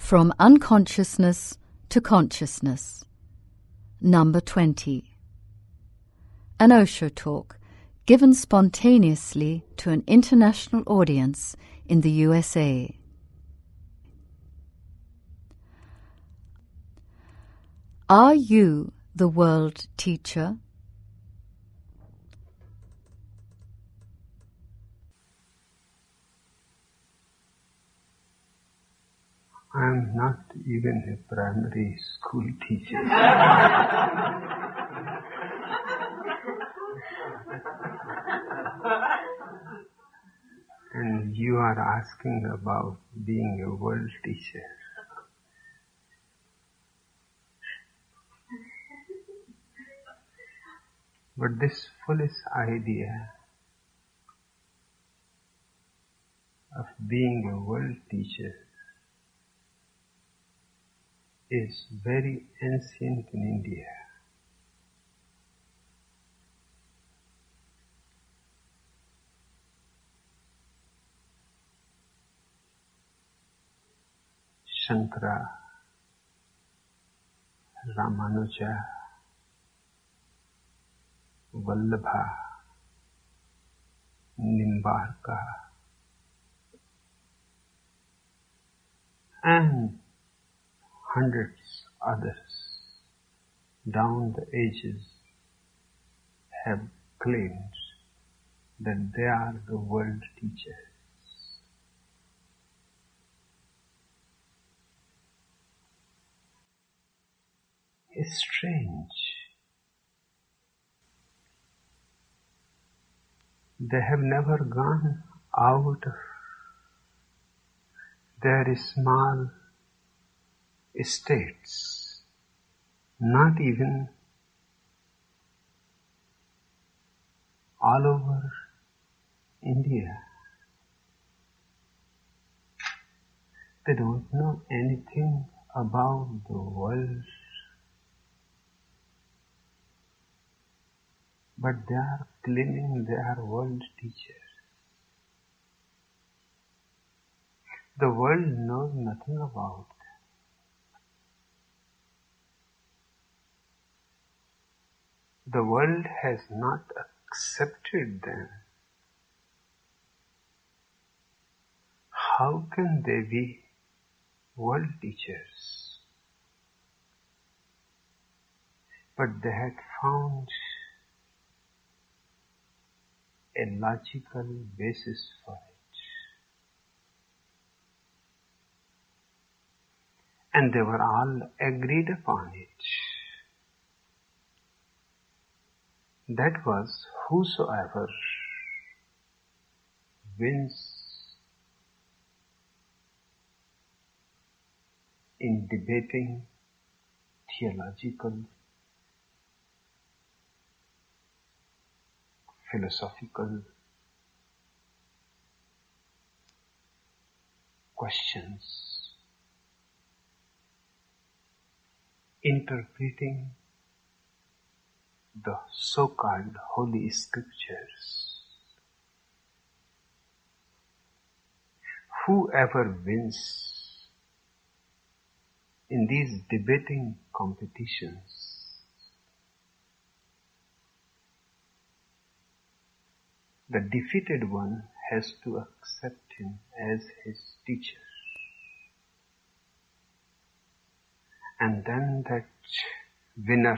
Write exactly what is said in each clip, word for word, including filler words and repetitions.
From Unconsciousness to Consciousness. Number twenty. An Osho talk given spontaneously to an international audience in the U S A. Are you the world teacher? I am not even a primary school teacher. And you are asking about being a world teacher. But this foolish idea of being a world teacher is very ancient in India. Shankara, Ramanuja, Vallabha, Nimbarka, and hundreds others down the ages have claimed that they are the world teachers. It's strange. They have never gone out of their small estates, not even all over India. They don't know anything about the world, but they are claiming they are world teachers. The world knows nothing about them. The world has not accepted them. How can they be world teachers? But they had found a logical basis for it. And they were all agreed upon it. That was whosoever wins in debating theological, philosophical questions, interpreting the so-called holy scriptures. Whoever wins in these debating competitions, the defeated one has to accept him as his teacher. And then that winner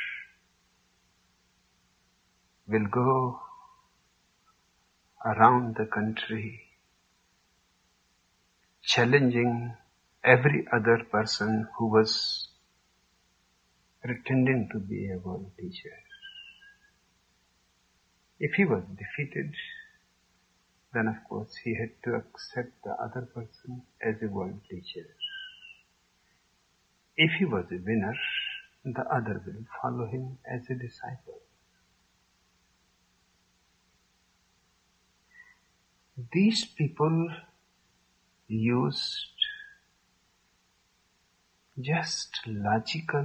will go around the country challenging every other person who was pretending to be a world teacher. If he was defeated, then of course he had to accept the other person as a world teacher. If he was a winner, the other will follow him as a disciple. These people used just logical,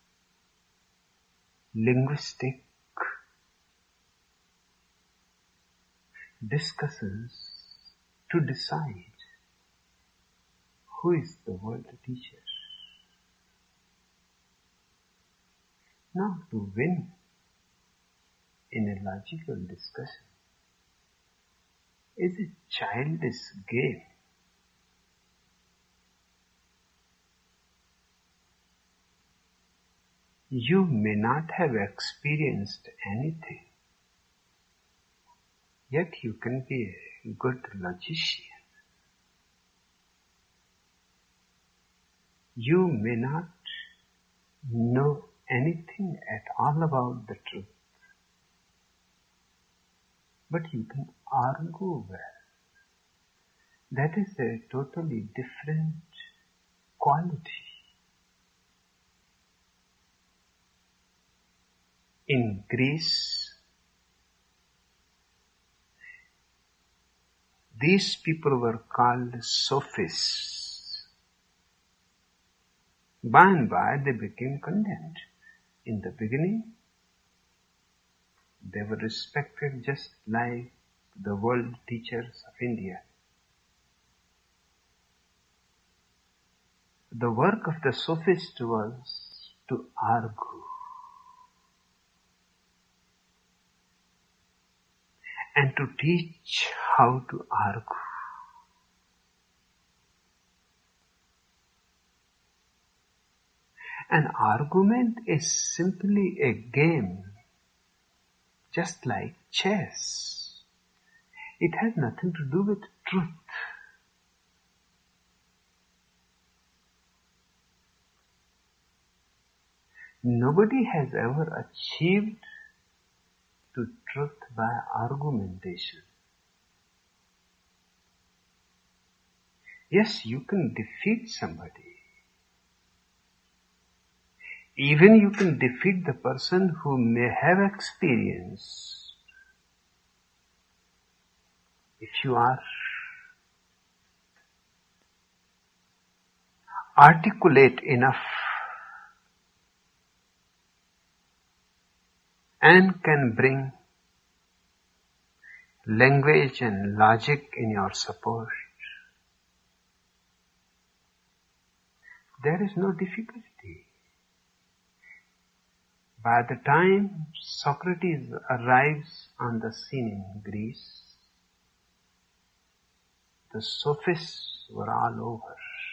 linguistic discussions to decide who is the world teacher? Now, to win in a logical discussion is a childish game. You may not have experienced anything, yet you can be a good logician. You may not know anything at all about the truth, but you can argue well. That is a totally different quality. In Greece, these people were called sophists. By and by they became condemned. In the beginning, they were respected just like the world teachers of India. The work of the sophist was to argue and to teach how to argue. An argument is simply a game, just like chess. It has nothing to do with truth. Nobody has ever achieved to truth by argumentation. Yes, you can defeat somebody. Even you can defeat the person who may have experience. If you are articulate enough and can bring language and logic in your support, there is no difficulty. By the time Socrates arrives on the scene in Greece, the sophists were all over.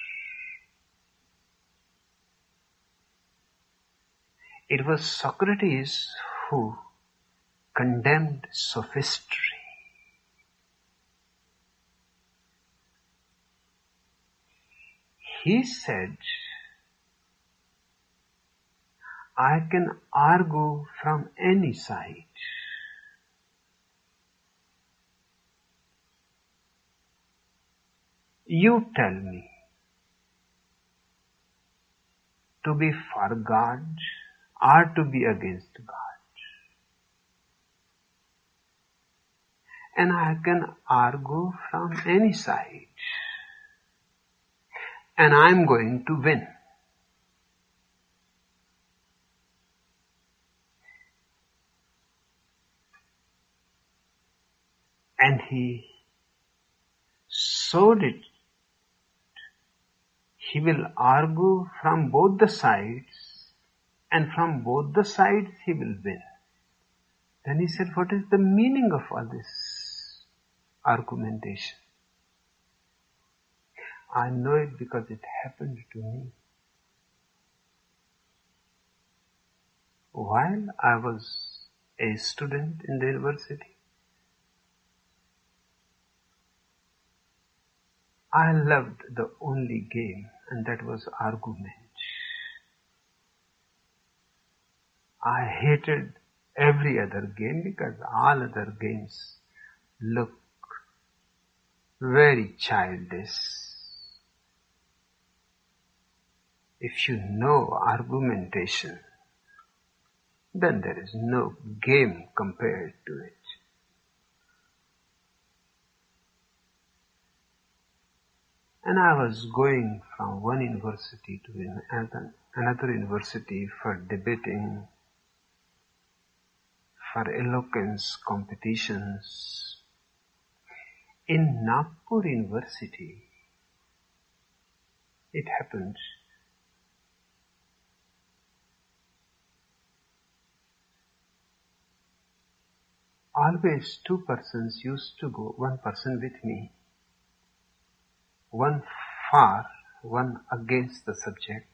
It was Socrates who condemned sophistry. He said, I can argue from any side. You tell me to be for God or to be against God. And I can argue from any side. And I'm going to win. And he showed it. He will argue from both the sides, and from both the sides he will win. Then he said, what is the meaning of all this argumentation? I know it because it happened to me. While I was a student in the university, I loved the only game, and that was argument. I hated every other game because all other games look very childish. If you know argumentation, then there is no game compared to it. And I was going from one university to another, another university for debating, for eloquence competitions. In Nagpur University, it happens. Always two persons used to go, one person with me, one far, one against the subject.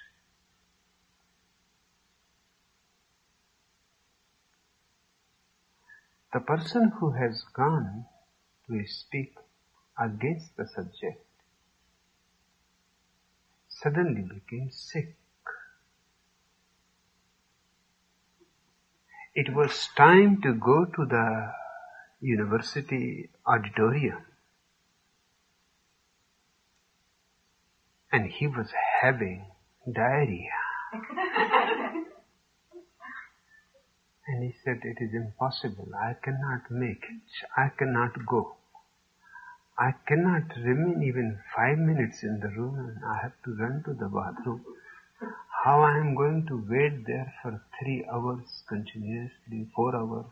The person who has gone to speak against the subject suddenly became sick. It was time to go to the university auditorium, and he was having diarrhea. And he said, it is impossible, I cannot make it, I cannot go. I cannot remain even five minutes in the room, and I have to run to the bathroom. How I am going to wait there for three hours continuously, four hours.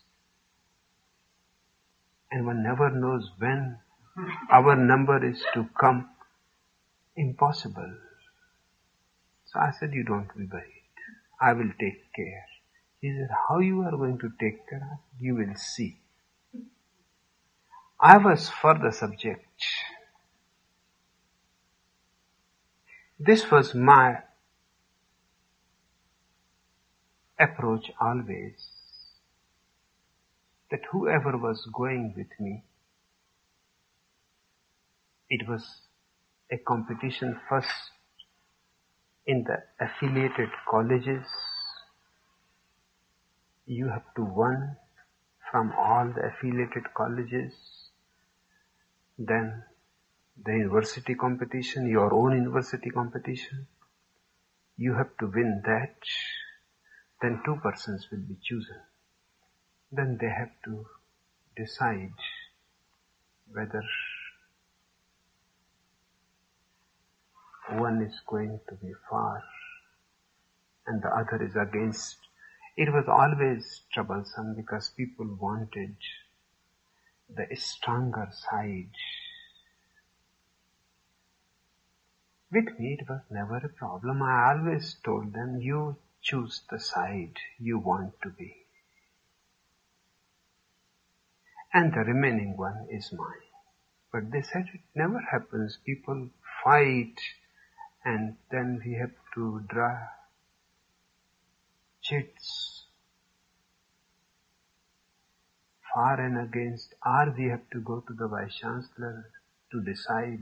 And one never knows when our number is to come. Impossible. So I said, you don't be worried. I will take care. He said, how you are going to take care? You will see. I was for the subject. This was my approach always, that whoever was going with me, it was a competition first in the affiliated colleges. You have to win from all the affiliated colleges, then the university competition, your own university competition. You have to win that. Then two persons will be chosen. Then they have to decide whether one is going to be far and the other is against. It was always troublesome because people wanted the stronger side. With me it was never a problem. I always told them, you choose the side you want to be. And the remaining one is mine. But they said it never happens. People fight and then we have to draw chits far and against, or we have to go to the Vice Chancellor to decide.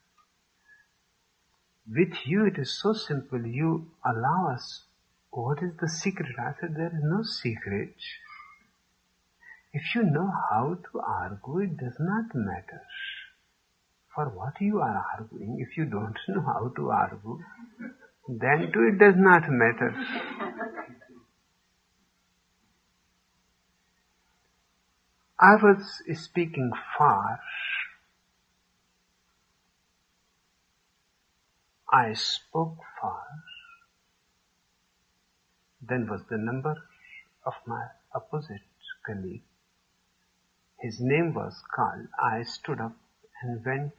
With you it is so simple, you allow us. What is the secret? I said, there is no secret. If you know how to argue, it does not matter for what you are arguing. If you don't know how to argue, then too it does not matter. I was speaking far. I spoke far. Then was the number of my opposite colleague. His name was called. I stood up and went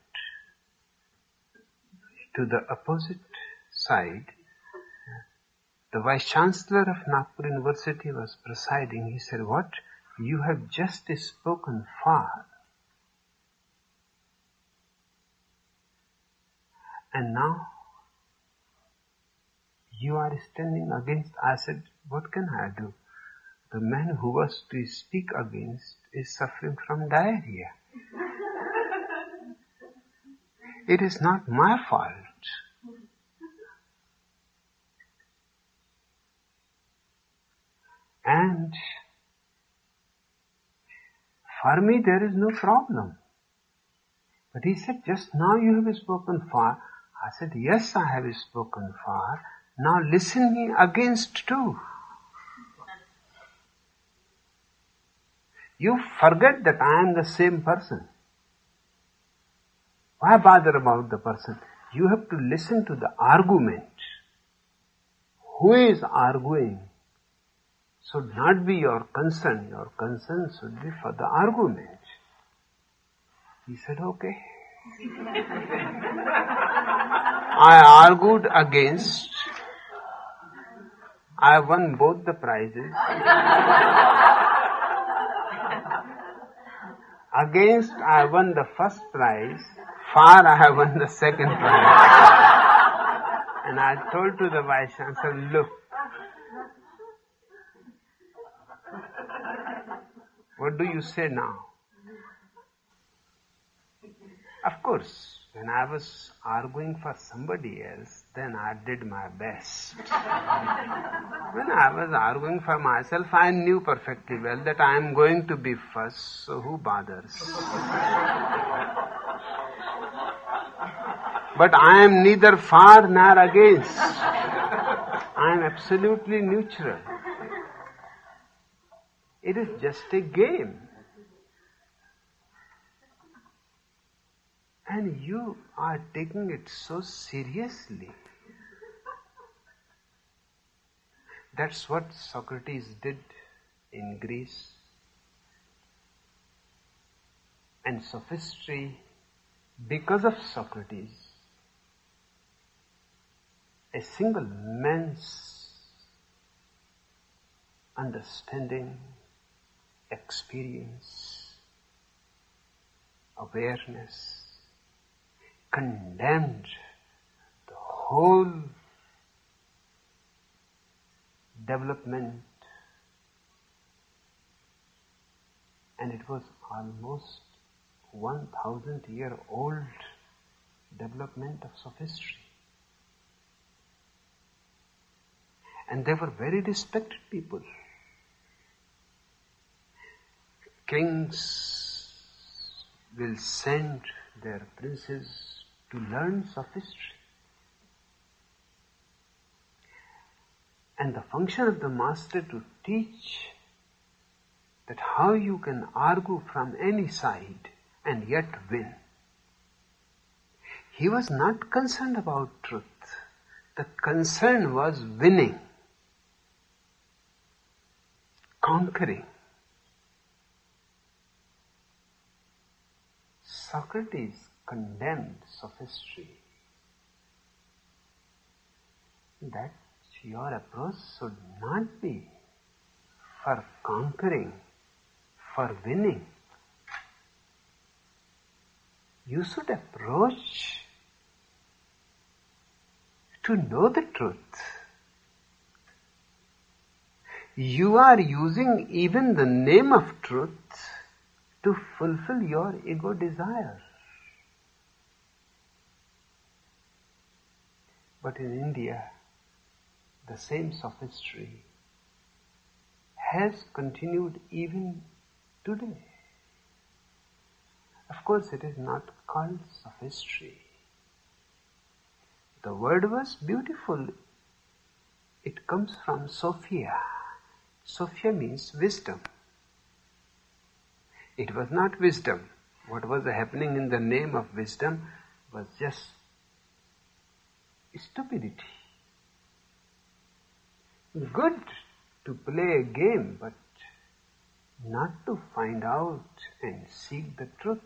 to the opposite side. The Vice Chancellor of Nagpur University was presiding. He said, what? You have just spoken far. And now you are standing against. I said, what can I do? The man who was to speak against is suffering from diarrhea. It is not my fault. And for me there is no problem. But he said, just now you have spoken far. I said, yes, I have spoken far. Now listen me against too. You forget that I am the same person. Why bother about the person? You have to listen to the argument. Who is arguing should not be your concern. Your concern should be for the argument. He said, okay. I argued against. I won both the prizes. Against, I won the first prize. For, I won the second prize. And I told to the Vice Chancellor, look, what do you say now? Of course, when I was arguing for somebody else, then I did my best. When I was arguing for myself, I knew perfectly well that I am going to be first, so who bothers? But I am neither for nor against. I am absolutely neutral. It is just a game. And you are taking it so seriously. That's what Socrates did in Greece. And sophistry, because of Socrates, a single man's understanding, experience, awareness, condemned the whole development, and it was almost one thousand year old development of sophistry. And they were very respected people. Kings will send their princes to learn sophistry. And the function of the master to teach that how you can argue from any side and yet win. He was not concerned about truth. The concern was winning, conquering. Socrates condemned sophistry. That your approach should not be for conquering, for winning. You should approach to know the truth. You are using even the name of truth to fulfill your ego desire. But in India, the same sophistry has continued even today. Of course, it is not called sophistry. The word was beautiful. It comes from Sophia. Sophia means wisdom. It was not wisdom. What was happening in the name of wisdom was just stupidity. Good to play a game, but not to find out and seek the truth.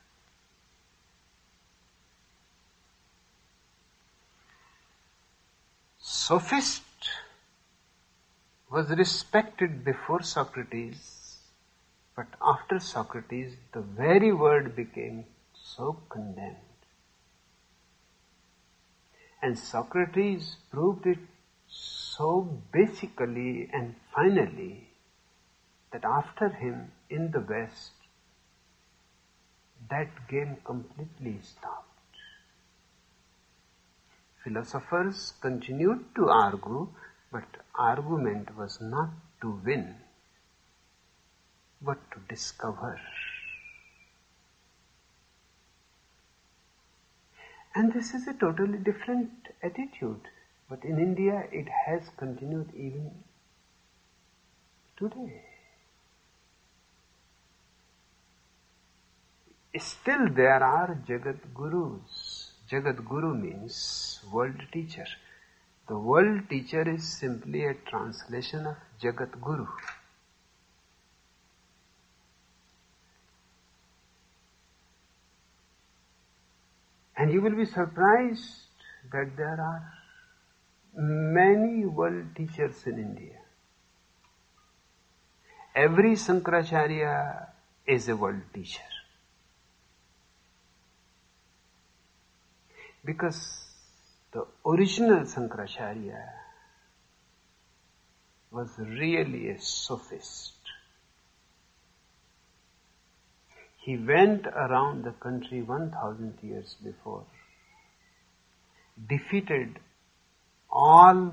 Sophist was respected before Socrates, but after Socrates, the very word became so condemned. And Socrates proved it so basically and finally that after him in the West, that game completely stopped. Philosophers continued to argue, but argument was not to win, but to discover. And this is a totally different attitude. But in India, it has continued even today. Still there are Jagat Gurus. Jagat Guru means world teacher. The world teacher is simply a translation of Jagat Guru. And you will be surprised that there are many world teachers in India. Every Sankaracharya is a world teacher. Because the original Sankaracharya was really a sophist. He went around the country one thousand years before, defeated all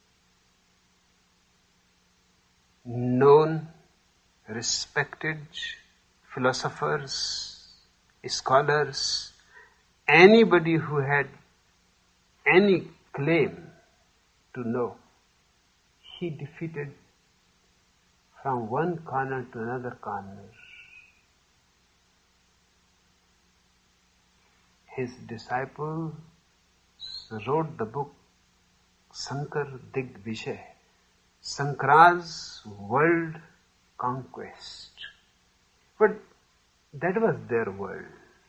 known, respected philosophers, scholars, anybody who had any claim to know. He defeated from one corner to another corner. His disciples wrote the book Sankar Digvijay, Sankara's world conquest. But that was their world.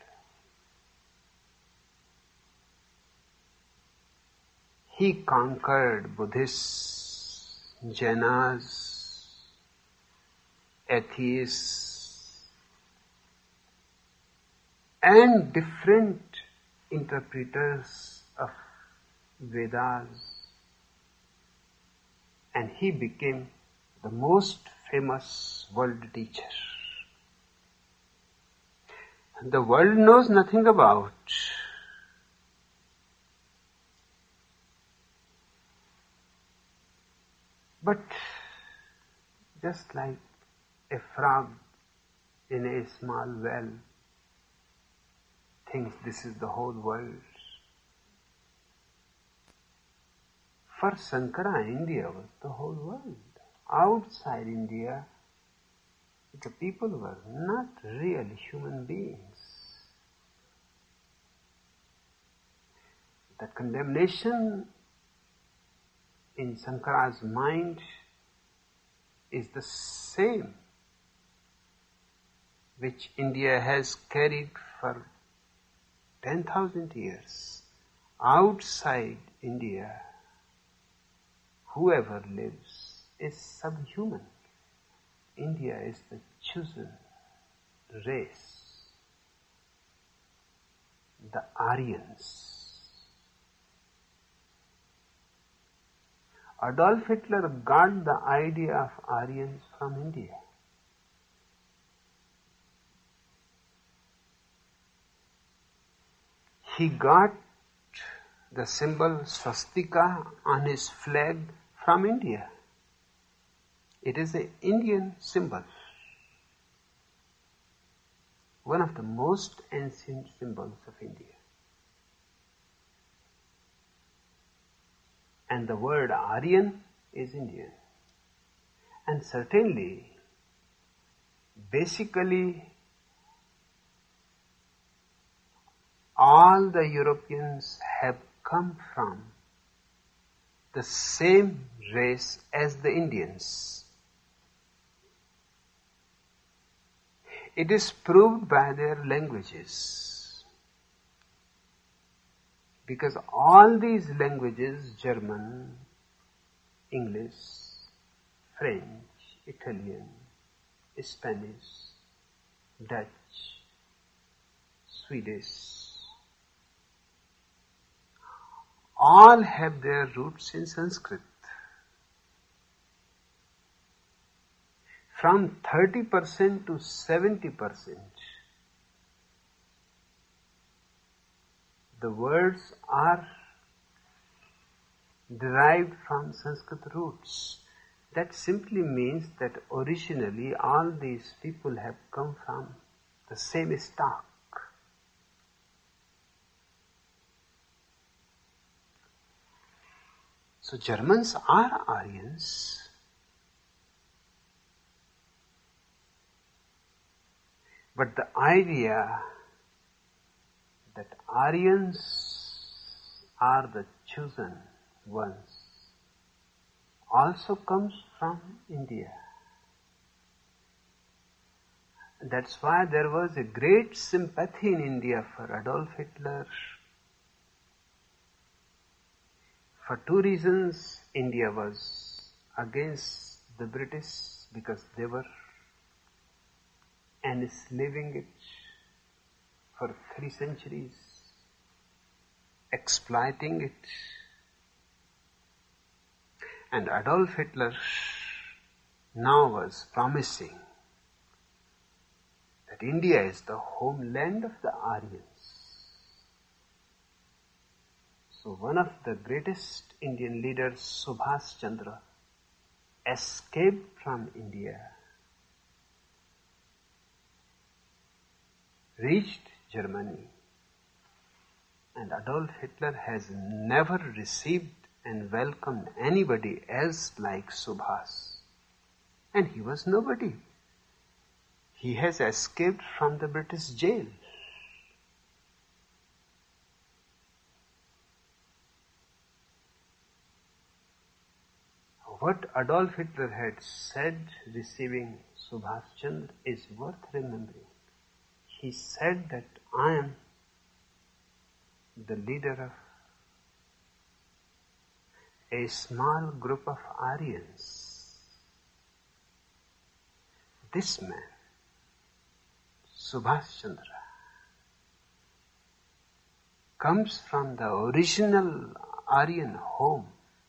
He conquered Buddhists, Jainas, atheists, and different interpreters of Vedas, and he became the most famous world teacher. The world knows nothing about. But just like a frog in a small well thinks this is the whole world, for Sankara, India was the whole world. Outside India, the people were not really human beings. The condemnation in Sankara's mind is the same which India has carried for ten thousand years. Outside India, whoever lives is subhuman. India is the chosen race, the Aryans. Adolf Hitler got the idea of Aryans from India. He got the symbol swastika on his flag from India. It is an Indian symbol, one of the most ancient symbols of India. And the word Aryan is Indian. And certainly, basically, all the Europeans have come from the same race as the Indians. It is proved by their languages. Because all these languages, German, English, French, Italian, Spanish, Dutch, Swedish, all have their roots in Sanskrit. From thirty percent to seventy percent, the words are derived from Sanskrit roots. That simply means that originally all these people have come from the same stock. So Germans are Aryans. But the idea that Aryans are the chosen ones also comes from India. That's why there was a great sympathy in India for Adolf Hitler For two reasons, India was against the British, because they were enslaving it for three centuries, exploiting it. And Adolf Hitler now was promising that India is the homeland of the Aryans. So one of the greatest Indian leaders, Subhas Chandra, escaped from India, reached Germany, and Adolf Hitler has never received and welcomed anybody else like Subhas. And he was nobody. He has escaped from the British jail. What Adolf Hitler had said receiving Subhas Chandra is worth remembering. He said that I am the leader of a small group of Aryans. This man, Subhas Chandra, comes from the original Aryan home.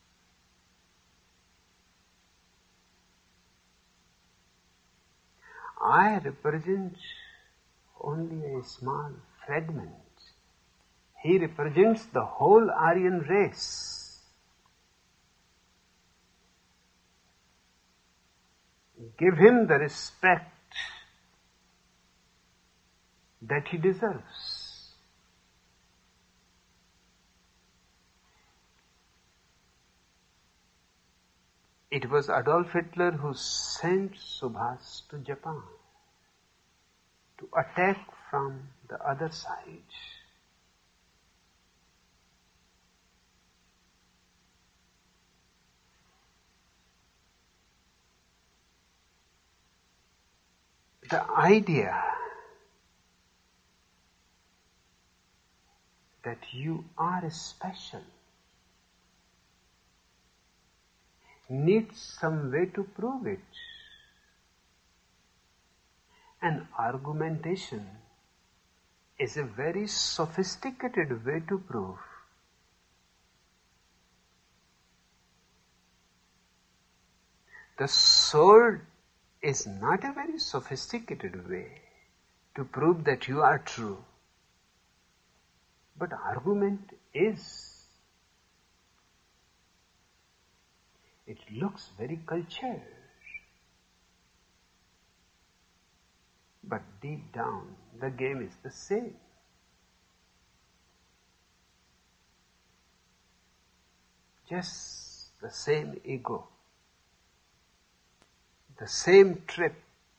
I represent only a small fragment. He represents the whole Aryan race. Give him the respect that he deserves. It was Adolf Hitler who sent Subhas to Japan to attack from the other side. The idea that you are special needs some way to prove it. And argumentation is a very sophisticated way to prove. The sword is not a very sophisticated way to prove that you are true. But argument is. It looks very cultured. But deep down, the game is the same. Just the same ego. The same trip.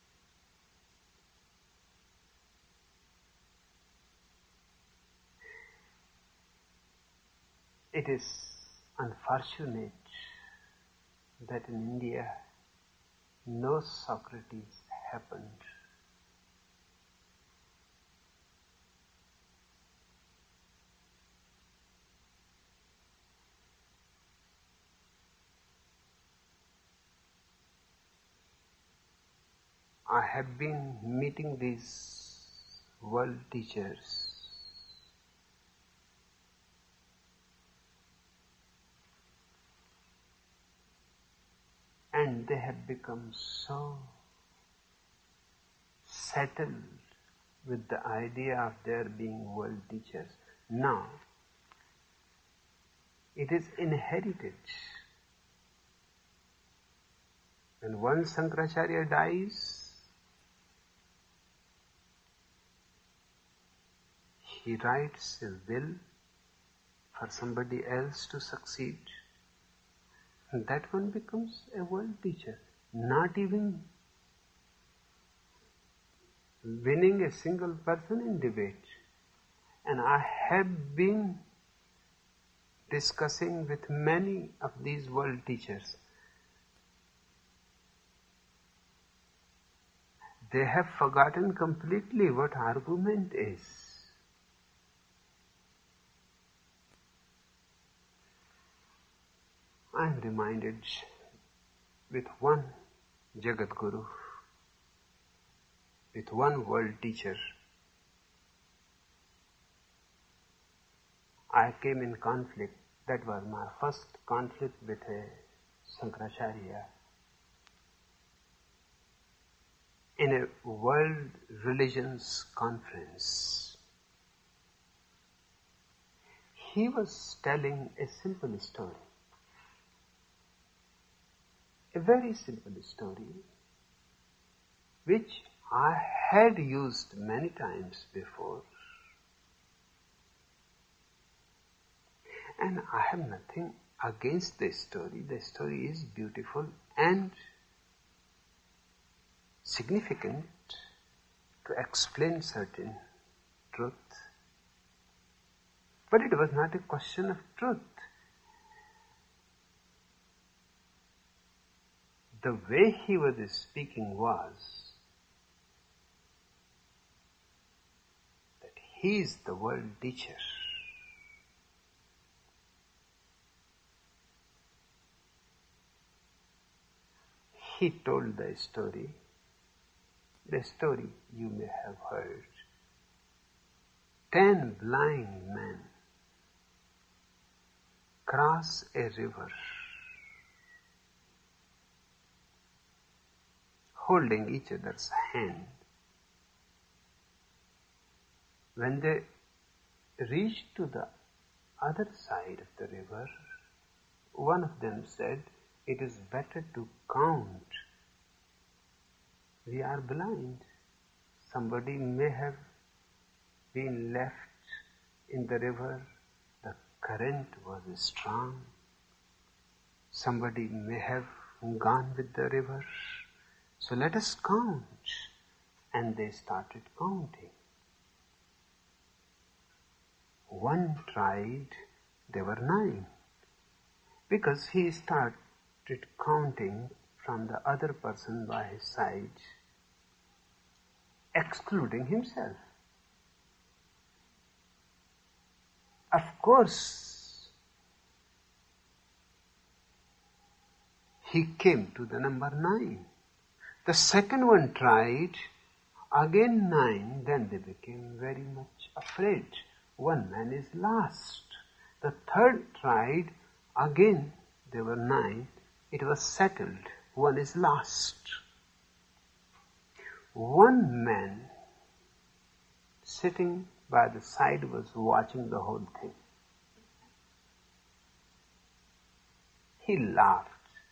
It is unfortunate that in India no Socrates happened. I have been meeting these world teachers. And they have become so settled with the idea of their being world teachers. Now, it is inherited. When one Shankaracharya dies, he writes a will for somebody else to succeed. And that one becomes a world teacher, not even winning a single person in debate. And I have been discussing with many of these world teachers. They have forgotten completely what argument is. I am reminded with one Jagat Guru, with one world teacher, I came in conflict. That was my first conflict with a Shankaracharya in a world religions conference. He was telling a simple story, a very simple story, which I had used many times before. And I have nothing against the story. The story is beautiful and significant to explain certain truth. But it was not a question of truth. The way he was speaking was that he is the world teacher. He told the story, the story you may have heard. Ten blind men cross a river holding each other's hand. When they reached to the other side of the river, one of them said, "It is better to count. We are blind. Somebody may have been left in the river. The current was strong. Somebody may have gone with the river. So let us count." And they started counting. One tried, there were nine. Because he started counting from the other person by his side, excluding himself. Of course, he came to the number nine. The second one tried, again nine, then they became very much afraid. One man is lost. The third tried, again there were nine. It was settled. One is lost. One man sitting by the side was watching the whole thing. He laughed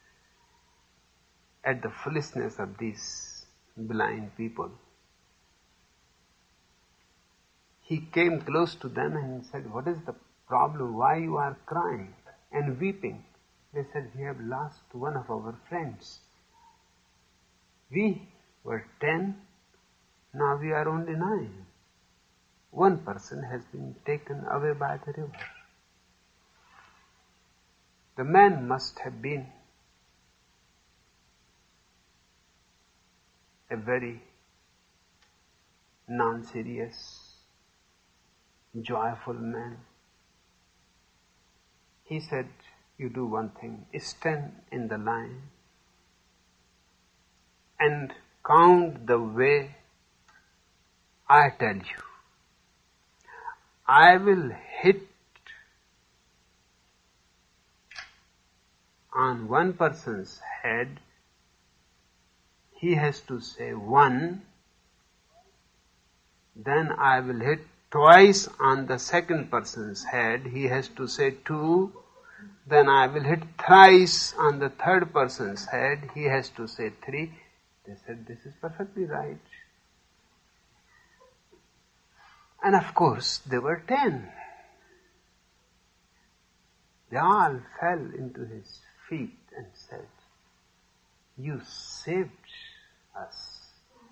at the foolishness of these blind people. He came close to them and said, "What is the problem? Why you are crying and weeping?" They said, "We have lost one of our friends. We were ten, now we are only nine. One person has been taken away by the river." The man must have been a very non-serious, joyful man. He said, "You do one thing, stand in the line and count the way I tell you. I will hit on one person's head. He has to say one. Then I will hit twice on the second person's head. He has to say two. Then I will hit thrice on the third person's head. He has to say three." They said, "This is perfectly right." And of course, there were ten. They all fell into his feet and said, "You saved us."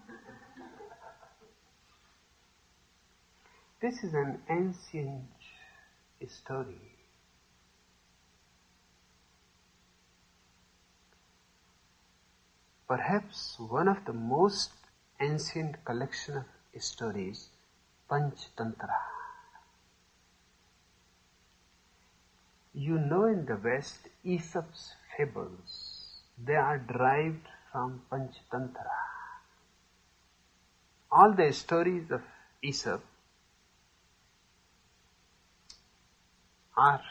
This is an ancient story. Perhaps one of the most ancient collection of stories, Panchtantra. you know in the West, Aesop's fables, they are derived from Panchatantra. All the stories of Aesop are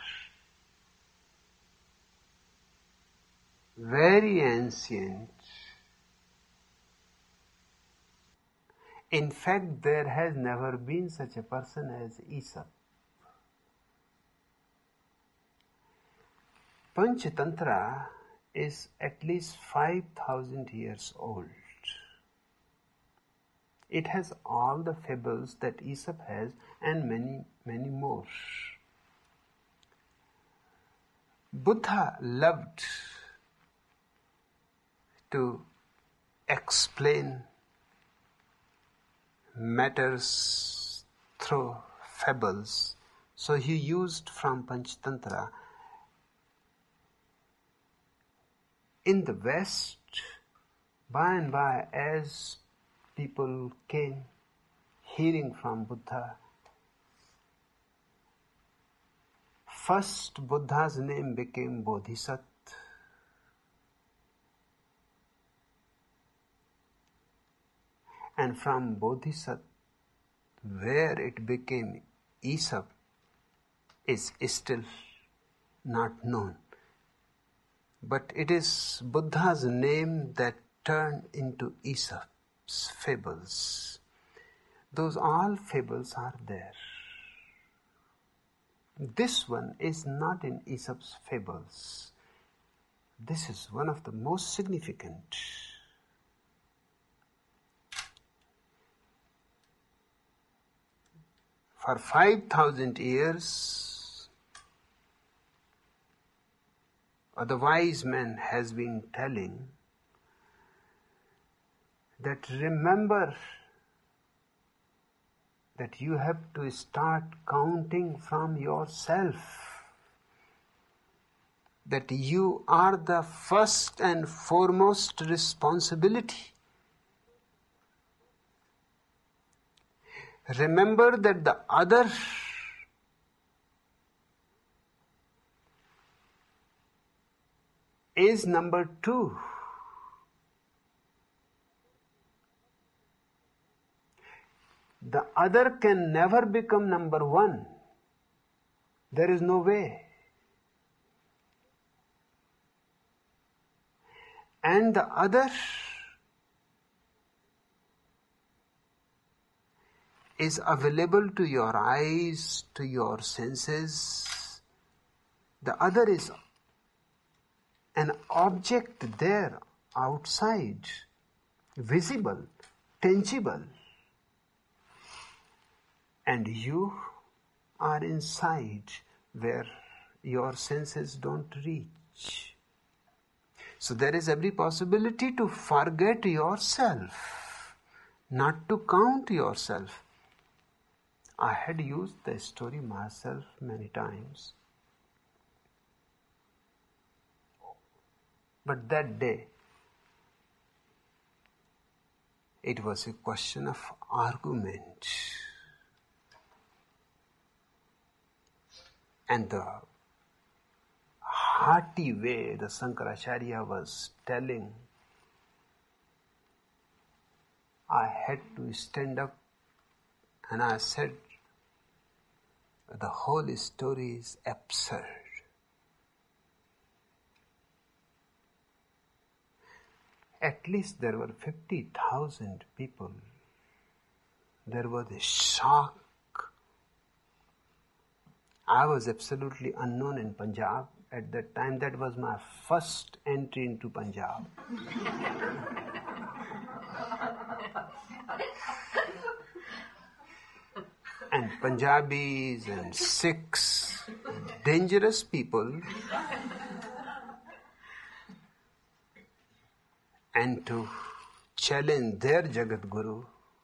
very ancient. In fact, there has never been such a person as Aesop. Panchatantra is at least five thousand years old. It has all the fables that Aesop has and many, many more. Buddha loved to explain matters through fables. So he used from Panchatantra. In the West, by and by, as people came hearing from Buddha, first Buddha's name became Bodhisattva. And from Bodhisattva, where it became Aesop, is still not known. But it is Buddha's name that turned into Aesop's fables. Those all fables are there. This one is not in Aesop's fables. This is one of the most significant. For five thousand years, the wise man has been telling that remember that you have to start counting from yourself, that you are the first and foremost responsibility. Remember that the other is number two. The other can never become number one. There is no way. And the other is available to your eyes, to your senses. The other is an object there outside, visible, tangible. And you are inside where your senses don't reach. So there is every possibility to forget yourself, not to count yourself. I had used the story myself many times. But that day, it was a question of argument. And the hearty way the Sankaracharya was telling, I had to stand up and I said, the whole story is absurd. At least there were fifty thousand people. There was a shock. I was absolutely unknown in Punjab at that time. That was my first entry into Punjab. And Punjabis and Sikhs, dangerous people, and to challenge their Jagat Guru,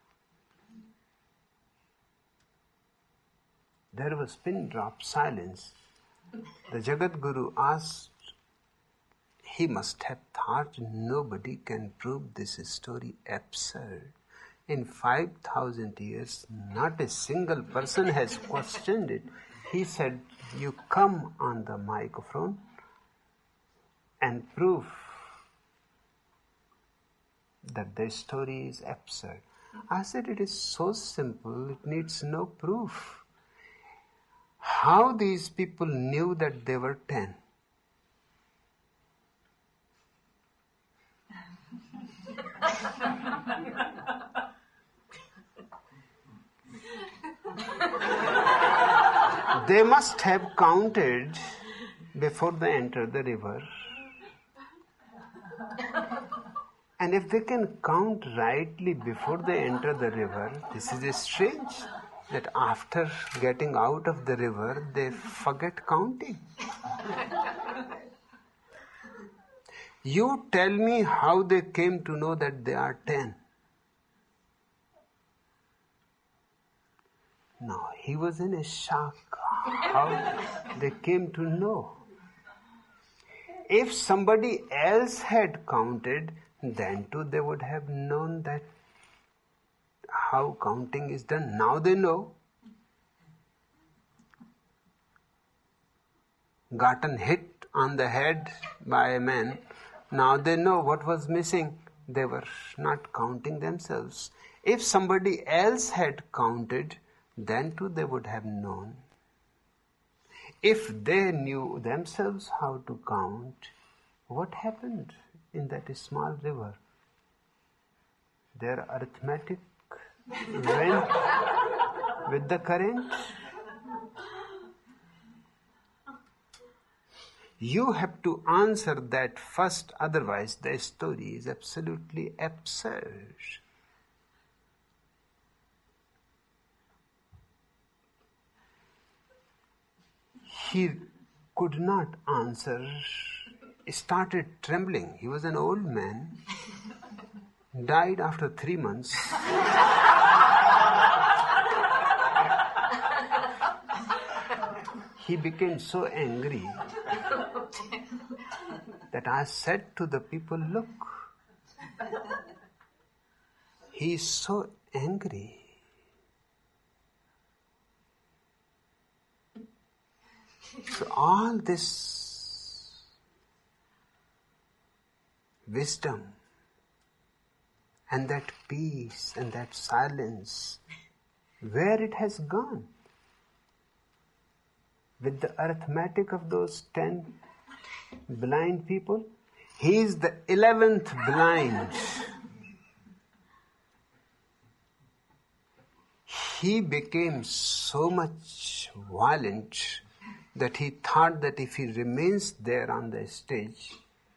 there was pin drop silence. The Jagat Guru asked, he must have thought nobody can prove this story absurd. In five thousand years, not a single person has questioned it. He said, you come on the microphone and prove that the story is absurd. I said, it is so simple, it needs no proof. How these people knew that they were ten? They must have counted before they entered the river. And if they can count rightly before they enter the river, this is strange that after getting out of the river, they forget counting. You tell me how they came to know that they are ten. No, he was in a shock. How they came to know. If somebody else had counted, then too they would have known that how counting is done. Now they know. Gotten hit on the head by a man. Now they know what was missing. They were not counting themselves. If somebody else had counted, then too they would have known. If they knew themselves how to count, what happened in that small river? Their arithmetic went with the current. You have to answer that first, otherwise the story is absolutely absurd. He could not answer, started trembling. He was an old man, died after three months. He became so angry that I said to the people, look, he is so angry. So all this wisdom and that peace and that silence, where it has gone? With the arithmetic of those ten blind people, he is the eleventh blind. He became so much violent that he thought that if he remains there on the stage,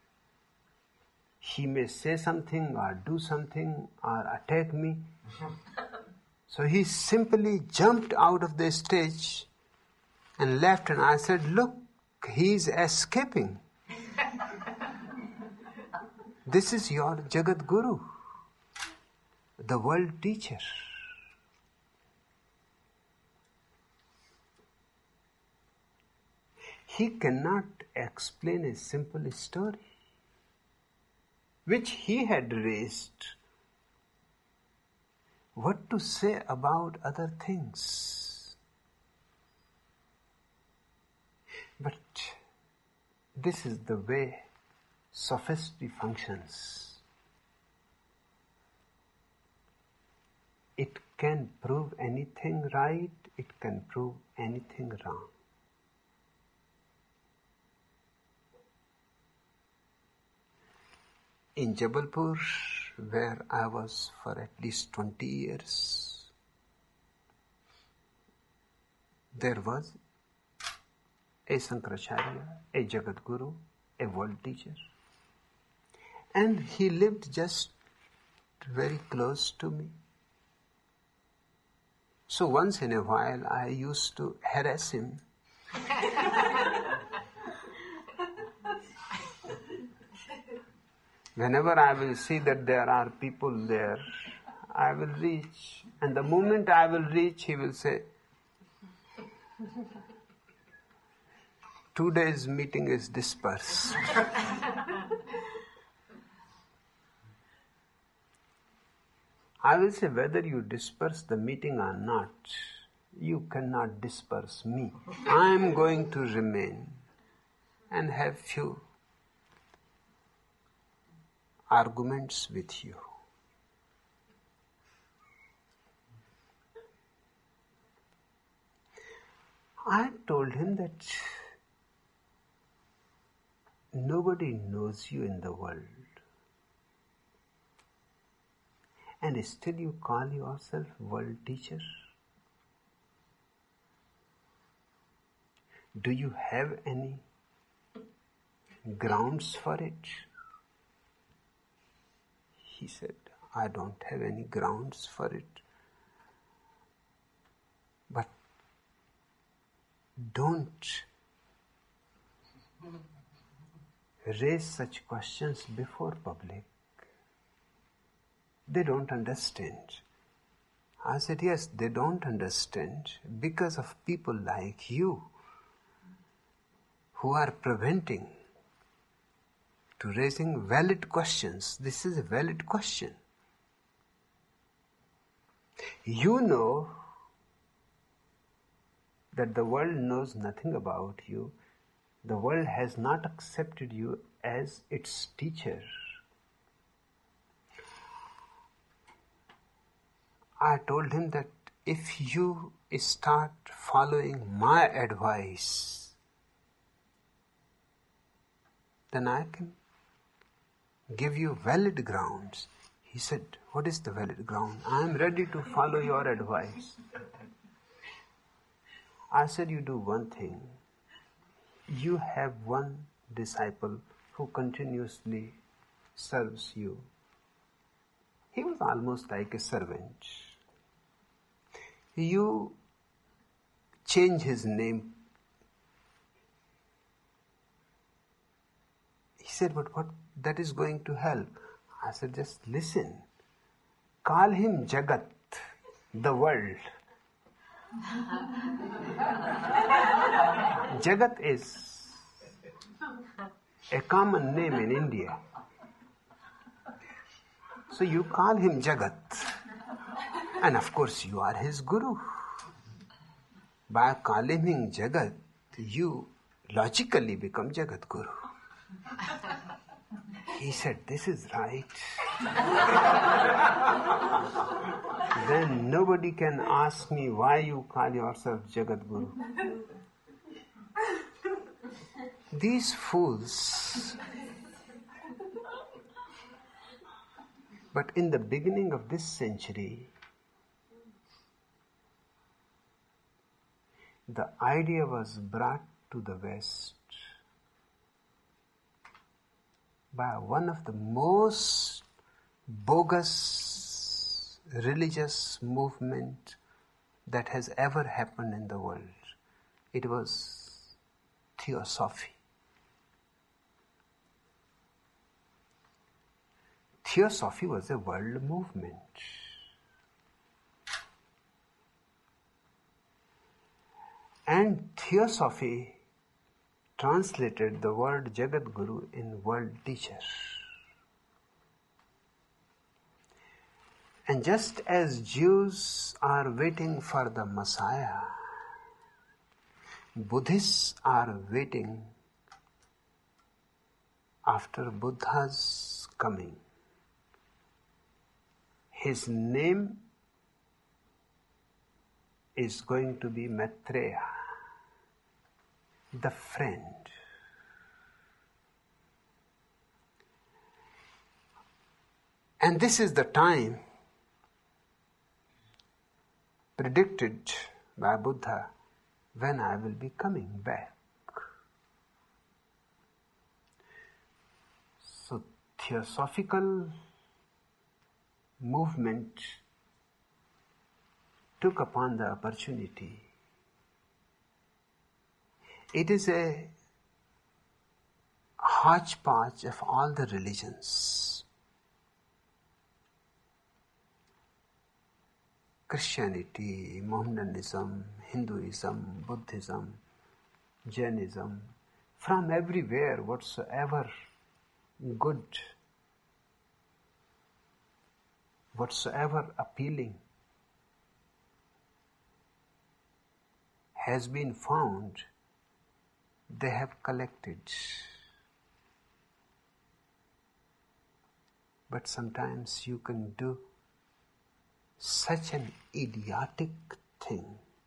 he may say something or do something or attack me. So he simply jumped out of the stage and left, and I said, look, he is escaping. This is your Jagat Guru, the world teacher. He cannot explain a simple story which he had raised. What to say about other things? But this is the way sophistry functions. It can prove anything right, it can prove anything wrong. In Jabalpur, where I was for at least twenty years, there was a Sankaracharya, a Jagat Guru, a world teacher. And he lived just very close to me. So once in a while I used to harass him. Whenever I will see that there are people there, I will reach. And the moment I will reach, he will say, today's meeting is dispersed. I will say, whether you disperse the meeting or not, you cannot disperse me. I am going to remain and have few arguments with you. I told him that nobody knows you in the world, and still you call yourself world teacher. Do you have any grounds for it? He said, I don't have any grounds for it. But don't raise such questions before public. They don't understand. I said, yes, they don't understand because of people like you who are preventing to raising valid questions. This is a valid question. You know that the world knows nothing about you. The world has not accepted you as its teacher. I told him that if you start following my advice, then I can give you valid grounds. He said, what is the valid ground? I am ready to follow your advice. I said, you do one thing. You have one disciple who continuously serves you. He was almost like a servant. You change his name. He said, but what that is going to help? I said, just listen. Call him Jagat, the world. Jagat is a common name in India. So you call him Jagat. And of course you are his guru. By calling him Jagat, you logically become Jagat Guru. He said, this is right. Then nobody can ask me why you call yourself Jagat Guru. These fools. But in the beginning of this century, the idea was brought to the West by one of the most bogus religious movement that has ever happened in the world. It was Theosophy. Theosophy was a world movement. And Theosophy translated the word Jagat Guru in world teacher. And just as Jews are waiting for the Messiah, Buddhists are waiting after Buddha's coming. His name is going to be Maitreya, the friend. And this is the time predicted by Buddha when I will be coming back. So theosophical movement took upon the opportunity. It is a hodgepodge of all the religions. Christianity, Mohammedanism, Hinduism, Buddhism, Jainism, from everywhere whatsoever good, whatsoever appealing, has been found, they have collected. But sometimes you can do such an idiotic thing.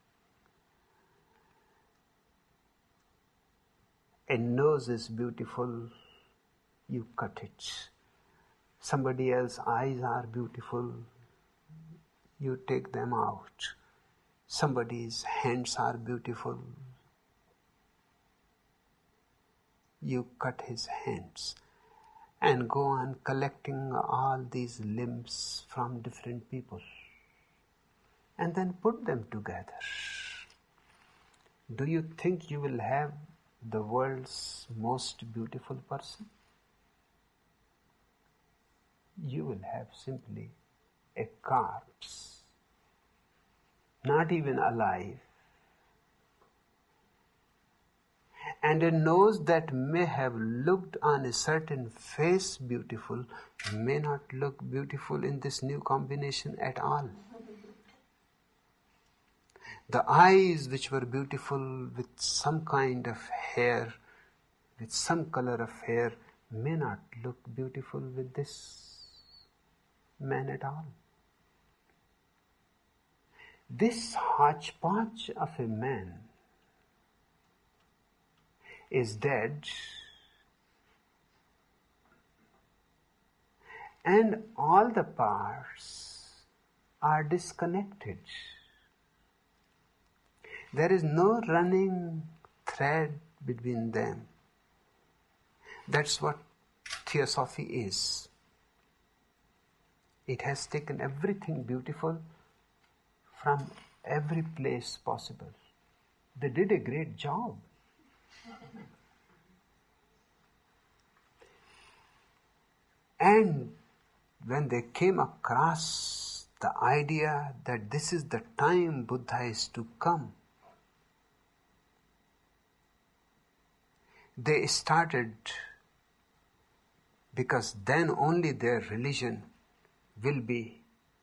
A nose is beautiful, you cut it. Somebody else's eyes are beautiful, you take them out. Somebody's hands are beautiful, you cut his hands. And go on collecting all these limbs from different people. And then put them together. Do you think you will have the world's most beautiful person? You will have simply a corpse, not even alive. And a nose that may have looked on a certain face beautiful may not look beautiful in this new combination at all. The eyes which were beautiful with some kind of hair, with some color of hair, may not look beautiful with this man at all. This hodgepodge of a man is dead, and all the parts are disconnected. There is no running thread between them. That's what Theosophy is. It has taken everything beautiful from every place possible. They did a great job. And when they came across the idea that this is the time Buddha is to come, they started, because then only their religion will be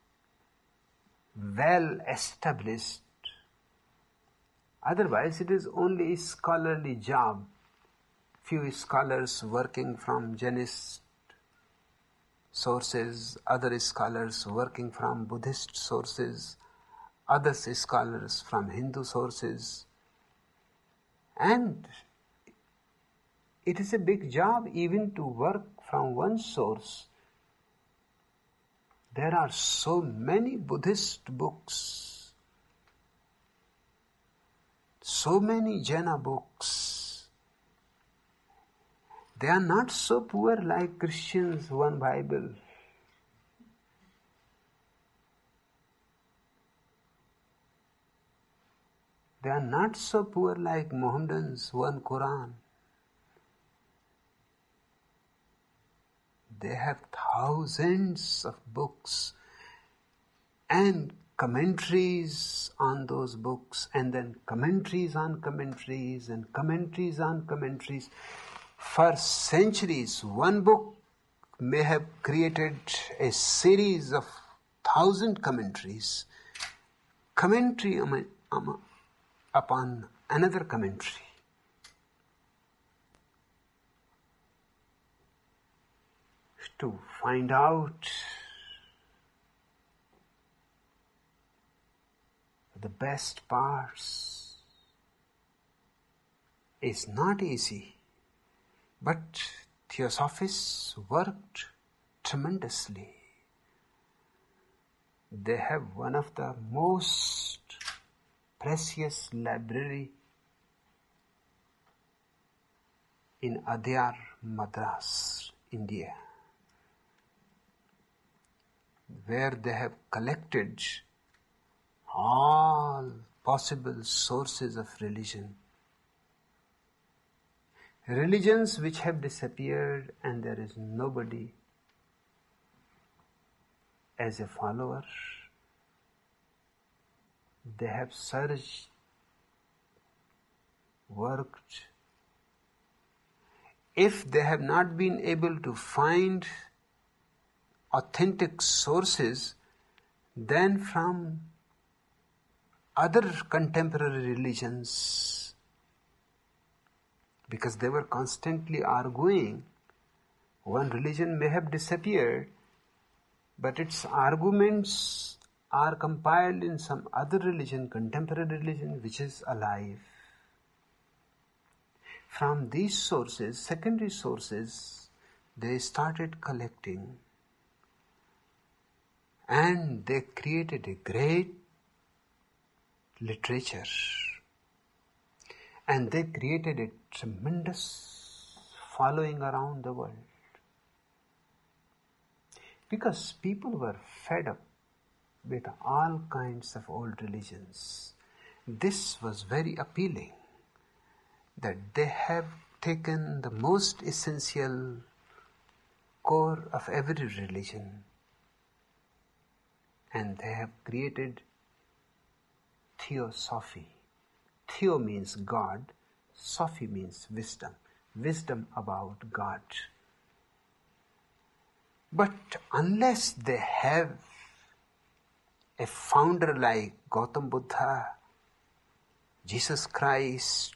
well established. Otherwise, it is only a scholarly job. Few scholars working from Jainist sources, other scholars working from Buddhist sources, other scholars from Hindu sources. And it is a big job even to work from one source. There are so many Buddhist books, so many Jaina books. They are not so poor like Christians' one Bible. They are not so poor like Mohammedans' one Quran. They have thousands of books and commentaries on those books, and then commentaries on commentaries and commentaries on commentaries. For centuries, one book may have created a series of thousand commentaries, commentary upon another commentary. To find out the best parts is not easy, but Theosophists worked tremendously. They have one of the most precious library in Adyar, Madras, India, where they have collected all possible sources of religion. Religions which have disappeared and there is nobody as a follower. They have searched, worked. If they have not been able to find authentic sources, then from other contemporary religions, because they were constantly arguing. One religion may have disappeared, but its arguments are compiled in some other religion, contemporary religion, which is alive. From these sources, secondary sources, they started collecting, and they created a great literature, and they created a tremendous following around the world. Because people were fed up with all kinds of old religions. This was very appealing, that they have taken the most essential core of every religion and they have created theosophy. Theo means God, Sophy means wisdom, wisdom about God. But unless they have a founder like Gautam Buddha, Jesus Christ,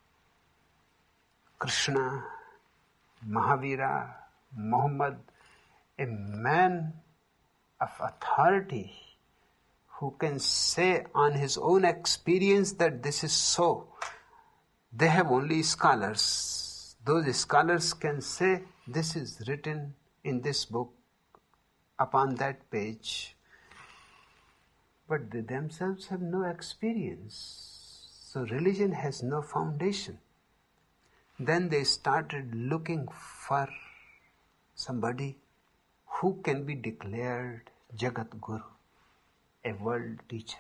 Krishna, Mahavira, Muhammad, a man of authority who can say on his own experience that this is so, they have only scholars. Those scholars can say this is written in this book upon that page, but they themselves have no experience. So religion has no foundation. Then they started looking for somebody who can be declared Jagat Guru, a world teacher.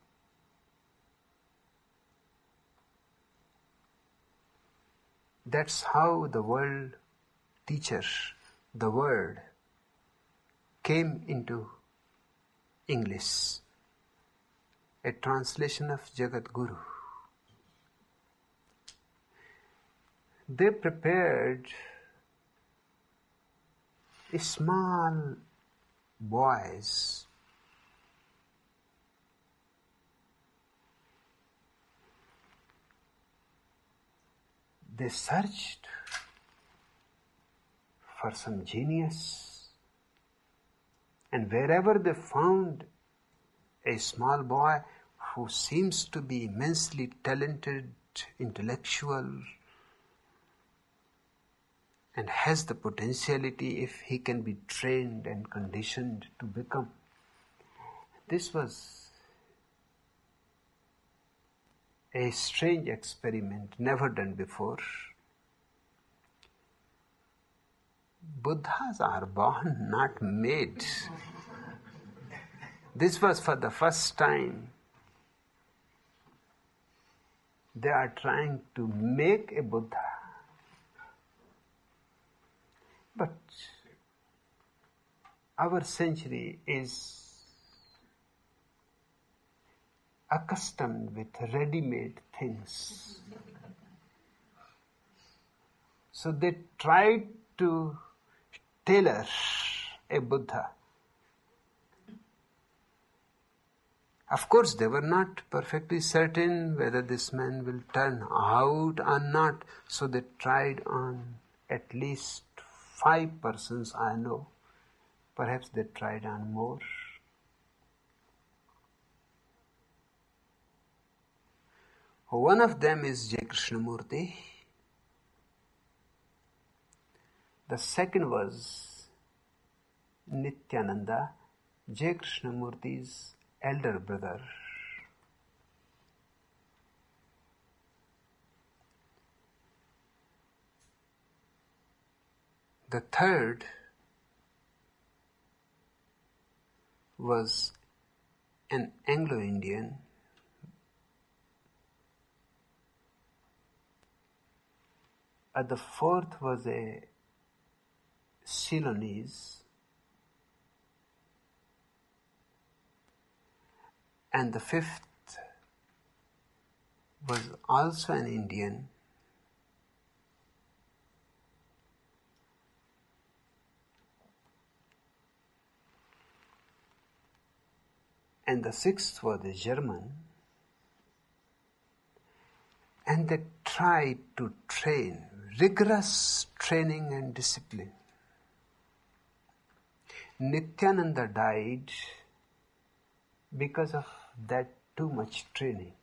That's how the world teacher, the word, came into English, a translation of Jagat Guru. They prepared small boys they searched for some genius, and wherever they found a small boy who seems to be immensely talented, intellectual, and has the potentiality if he can be trained and conditioned to become. This was a strange experiment, never done before. Buddhas are born, not made. This was for the first time. They are trying to make a Buddha. But our century is accustomed with ready-made things. So they tried to tailor a Buddha. Of course, they were not perfectly certain whether this man will turn out or not, so they tried on at least five persons I know. Perhaps they tried on more. One of them is J. Krishnamurti. The second was Nityananda, J. Krishnamurti's elder brother. The third was an Anglo-Indian, and the fourth was a Ceylonese, and the fifth was also an Indian, and the sixth was a German, And they tried to train, rigorous training and discipline. Nityananda died because of that too much training.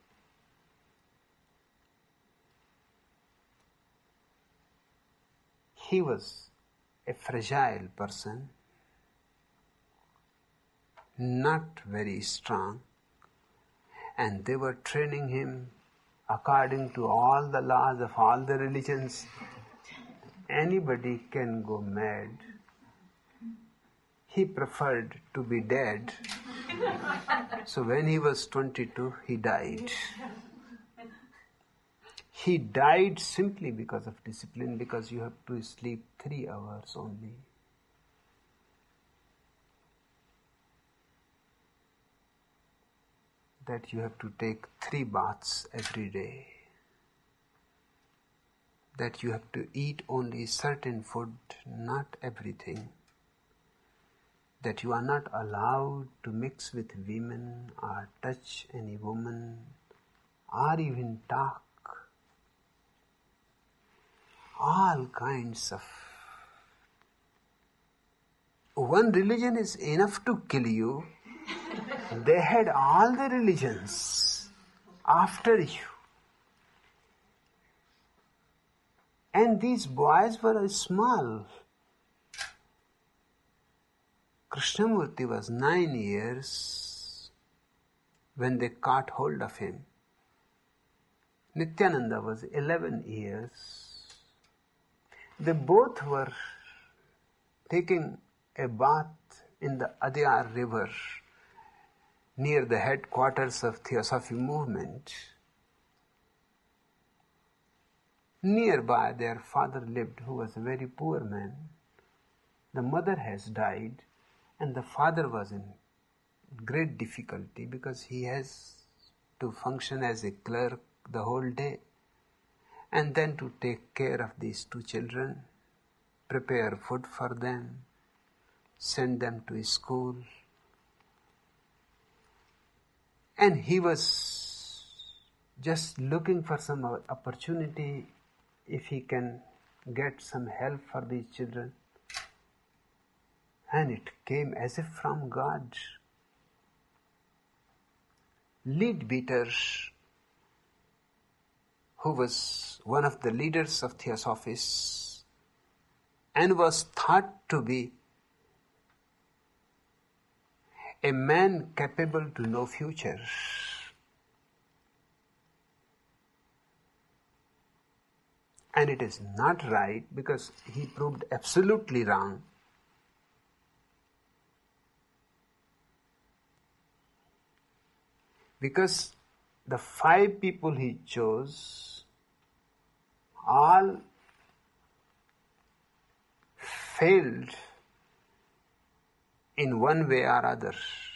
He was a fragile person, not very strong, and they were training him according to all the laws of all the religions. Anybody can go mad. He preferred to be dead. So when he was twenty-two, he died. He died simply because of discipline, because you have to sleep three hours only. That you have to take three baths every day. That you have to eat only certain food, not everything. That you are not allowed to mix with women or touch any woman or even talk. All kinds of... One religion is enough to kill you. They had all the religions after you. And these boys were small. Krishnamurti was nine years when they caught hold of him. Nityananda was eleven years. They both were taking a bath in the Adyar river near the headquarters of Theosophy movement. Nearby their father lived, who was a very poor man. The mother has died and the father was in great difficulty because he has to function as a clerk the whole day and then to take care of these two children, prepare food for them, send them to school. And he was just looking for some opportunity if he can get some help for these children. And it came as if from God. Leadbeater, who was one of the leaders of Theosophists and was thought to be a man capable to know future, and it is not right because he proved absolutely wrong. Because the five people he chose all failed in one way or other.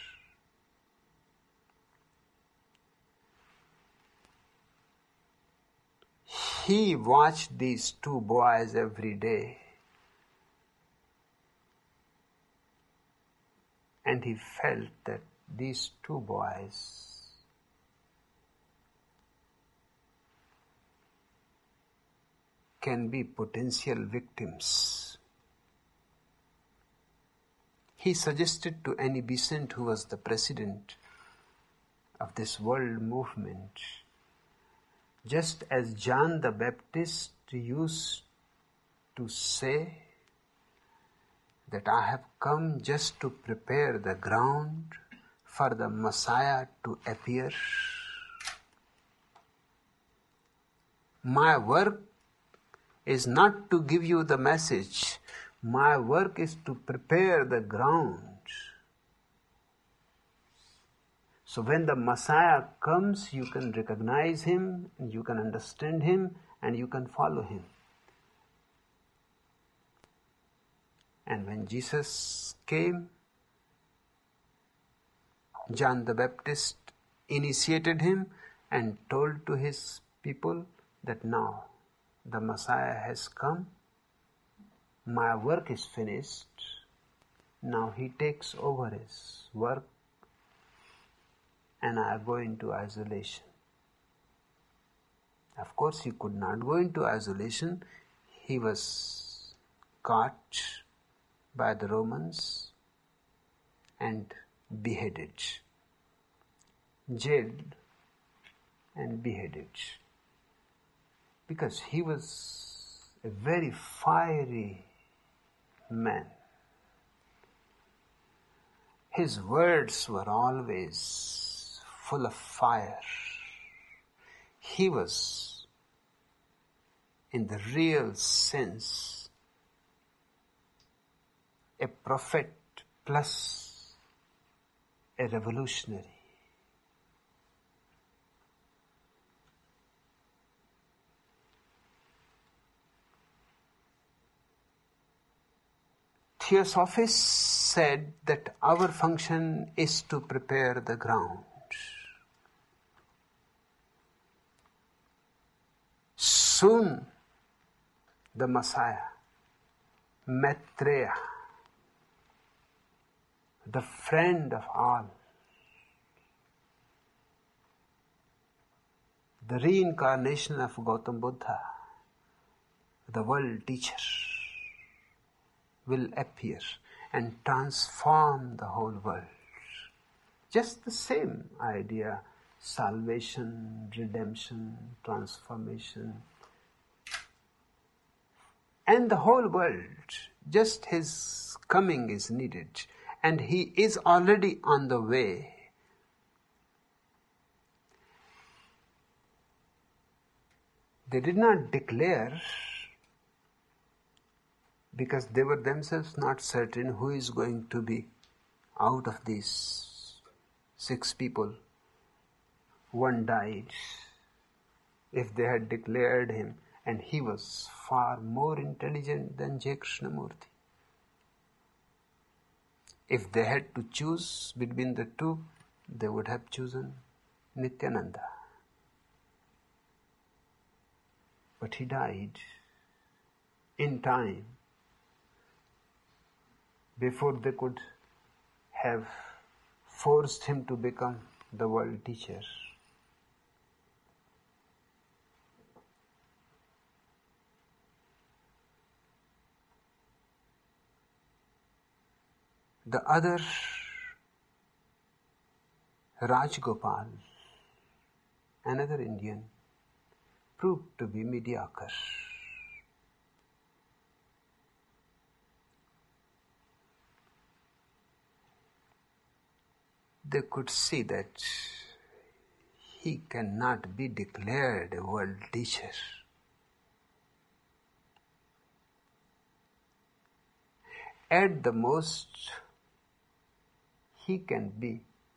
He watched these two boys every day and he felt that these two boys can be potential victims. He suggested to Annie Besant, who was the president of this world movement, just as John the Baptist used to say that I have come just to prepare the ground for the Messiah to appear. My work is not to give you the message. My work is to prepare the ground. So when the Messiah comes, you can recognize him, and you can understand him, and you can follow him. And when Jesus came, John the Baptist initiated him and told to his people that now the Messiah has come, my work is finished, now he takes over his work and I go into isolation. Of course, he could not go into isolation. He was caught by the Romans and beheaded, jailed and beheaded, because he was a very fiery man. His words were always full of fire. He was, in the real sense, a prophet plus a revolutionary. Theosophists said that our function is to prepare the ground. Soon, the Messiah, Maitreya, the friend of all, the reincarnation of Gautam Buddha, the world teacher, will appear and transform the whole world. Just the same idea, salvation, redemption, transformation. And the whole world, just his coming is needed. And he is already on the way. They did not declare, because they were themselves not certain who is going to be out of these six people. One died. If they had declared him, and he was far more intelligent than J. Krishnamurti. If they had to choose between the two, they would have chosen Nityananda. But he died in time, before they could have forced him to become the world teacher. The other, Rajgopal, another Indian, proved to be mediocre. They could see that he cannot be declared a world teacher. At the most, he can be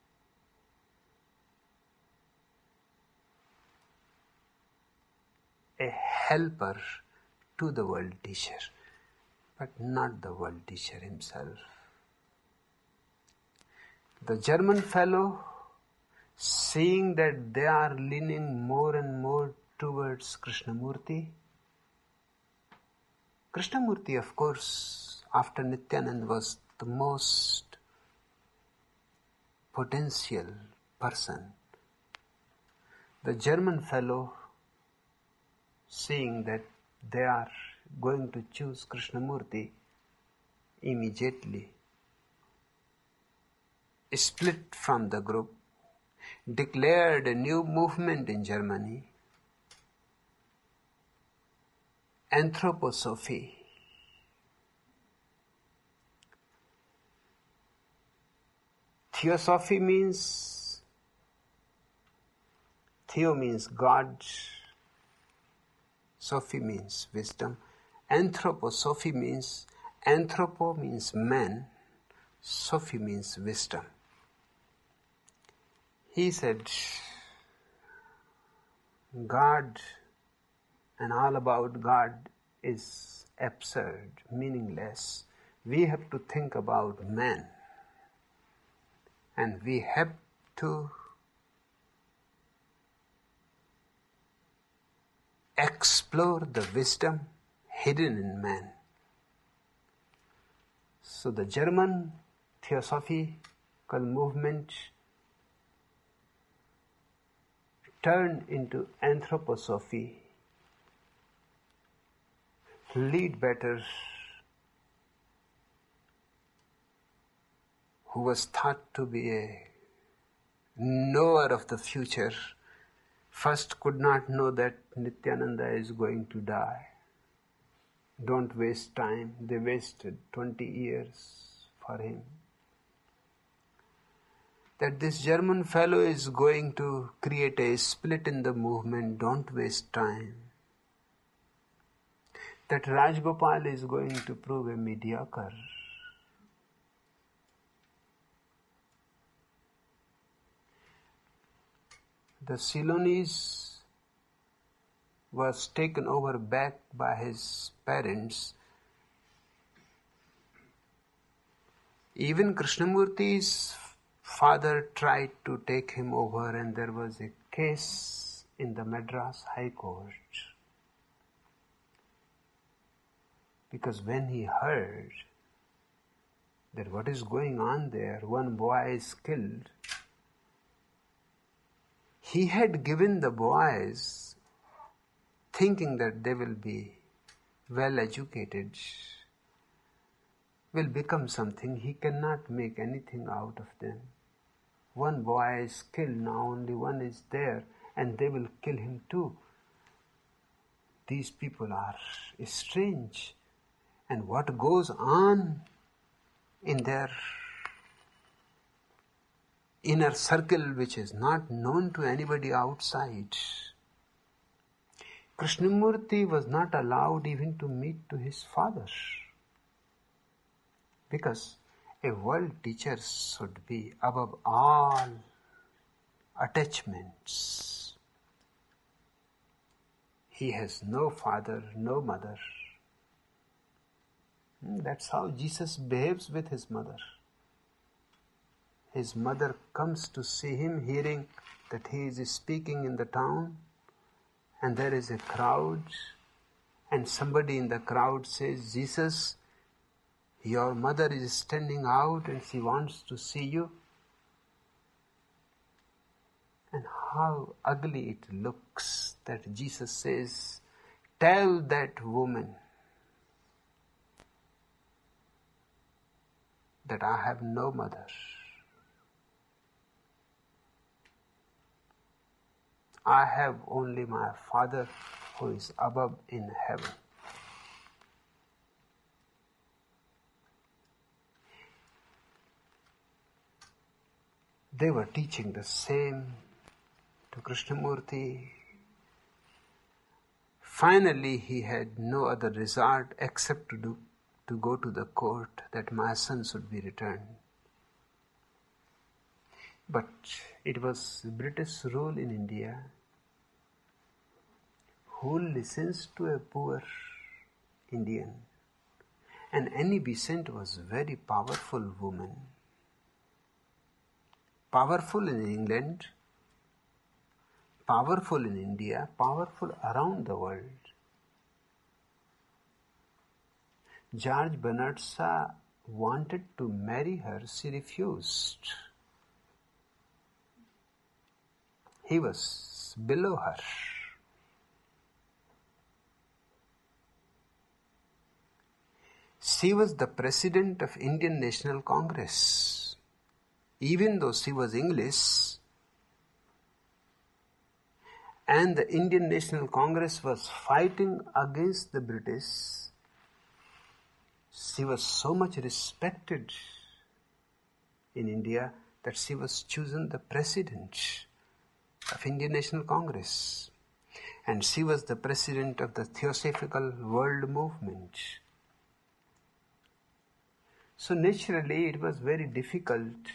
a helper to the world teacher, but not the world teacher himself. The German fellow, seeing that they are leaning more and more towards Krishnamurti, Krishnamurti, of course, after Nityanand, was the most potential person. The German fellow, seeing that they are going to choose Krishnamurti, immediately split from the group, declared a new movement in Germany, Anthroposophy. Theosophy means, Theo means God, Sophy means wisdom. Anthroposophy means, anthropo means man, Sophy means wisdom. He said, God and all about God is absurd, meaningless. We have to think about man. And we have to explore the wisdom hidden in man. So the German theosophical movement turned into anthroposophy. Leadbeater, who was thought to be a knower of the future, first could not know that Nityananda is going to die. Don't waste time. They wasted twenty years for him. That this German fellow is going to create a split in the movement. Don't waste time. That Rajgopal is going to prove a mediocre. The Ceylonese was taken over back by his parents. Even Krishnamurti's father tried to take him over, and there was a case in the Madras High Court. Because when he heard that what is going on there, one boy is killed, he had given the boys thinking that they will be well educated, will become something. He cannot make anything out of them. One boy is killed, now only one is there, and they will kill him too. These people are strange. And what goes on in their inner circle, which is not known to anybody outside. Krishnamurti was not allowed even to meet to his father, because a world teacher should be above all attachments. He has no father, no mother. That's how Jesus behaves with his mother. His mother comes to see him, hearing that he is speaking in the town, and there is a crowd, and somebody in the crowd says, "Jesus, your mother is standing out and she wants to see you." And how ugly it looks that Jesus says, "Tell that woman that I have no mother. I have only my Father who is above in heaven." They were teaching the same to Krishnamurti. Finally, he had no other resort except to do to go to the court that my son should be returned. But it was British rule in India. Who listens to a poor Indian? And Annie Besant was a very powerful woman. Powerful in England, powerful in India, powerful around the world. George Bernard Shaw wanted to marry her, she refused. He was below her. She was the president of Indian National Congress. Even though she was English, and the Indian National Congress was fighting against the British, she was so much respected in India that she was chosen the president of Indian National Congress. And she was the president of the Theosophical World Movement. So naturally it was very difficult.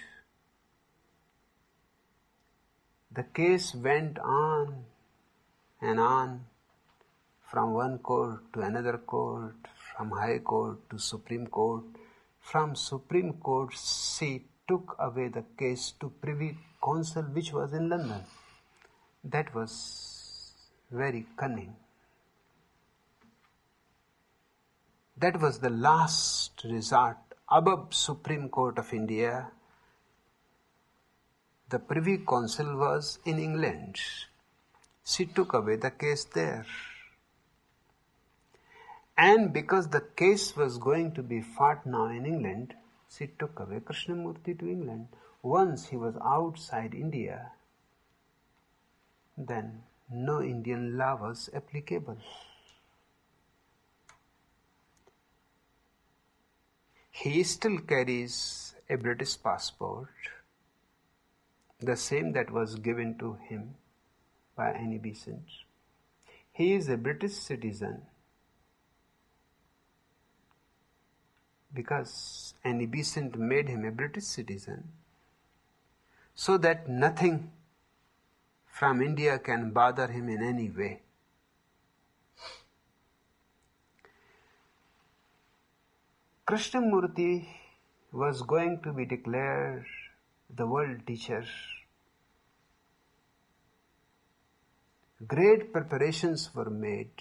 The case went on and on, from one court to another court, from High Court to Supreme Court. From Supreme Court, she took away the case to Privy Council, which was in London. That was very cunning. That was the last resort. Above Supreme Court of India, the Privy Council was in England. She took away the case there. And because the case was going to be fought now in England, she took away Krishnamurti to England. Once he was outside India, then no Indian law was applicable. He still carries a British passport, the same that was given to him by Annie Besant. He is a British citizen because Annie Besant made him a British citizen so that nothing from India can bother him in any way. Krishnamurti was going to be declared the world teacher. Great preparations were made.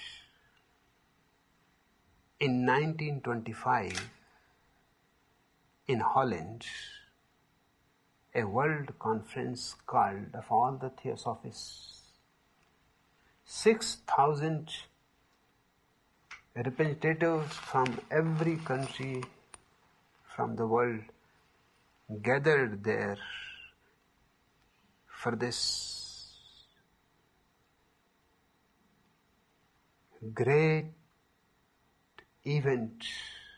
In nineteen twenty-five, in Holland, a world conference called of all the Theosophists. Six thousand representatives from every country from the world gathered there for this great event.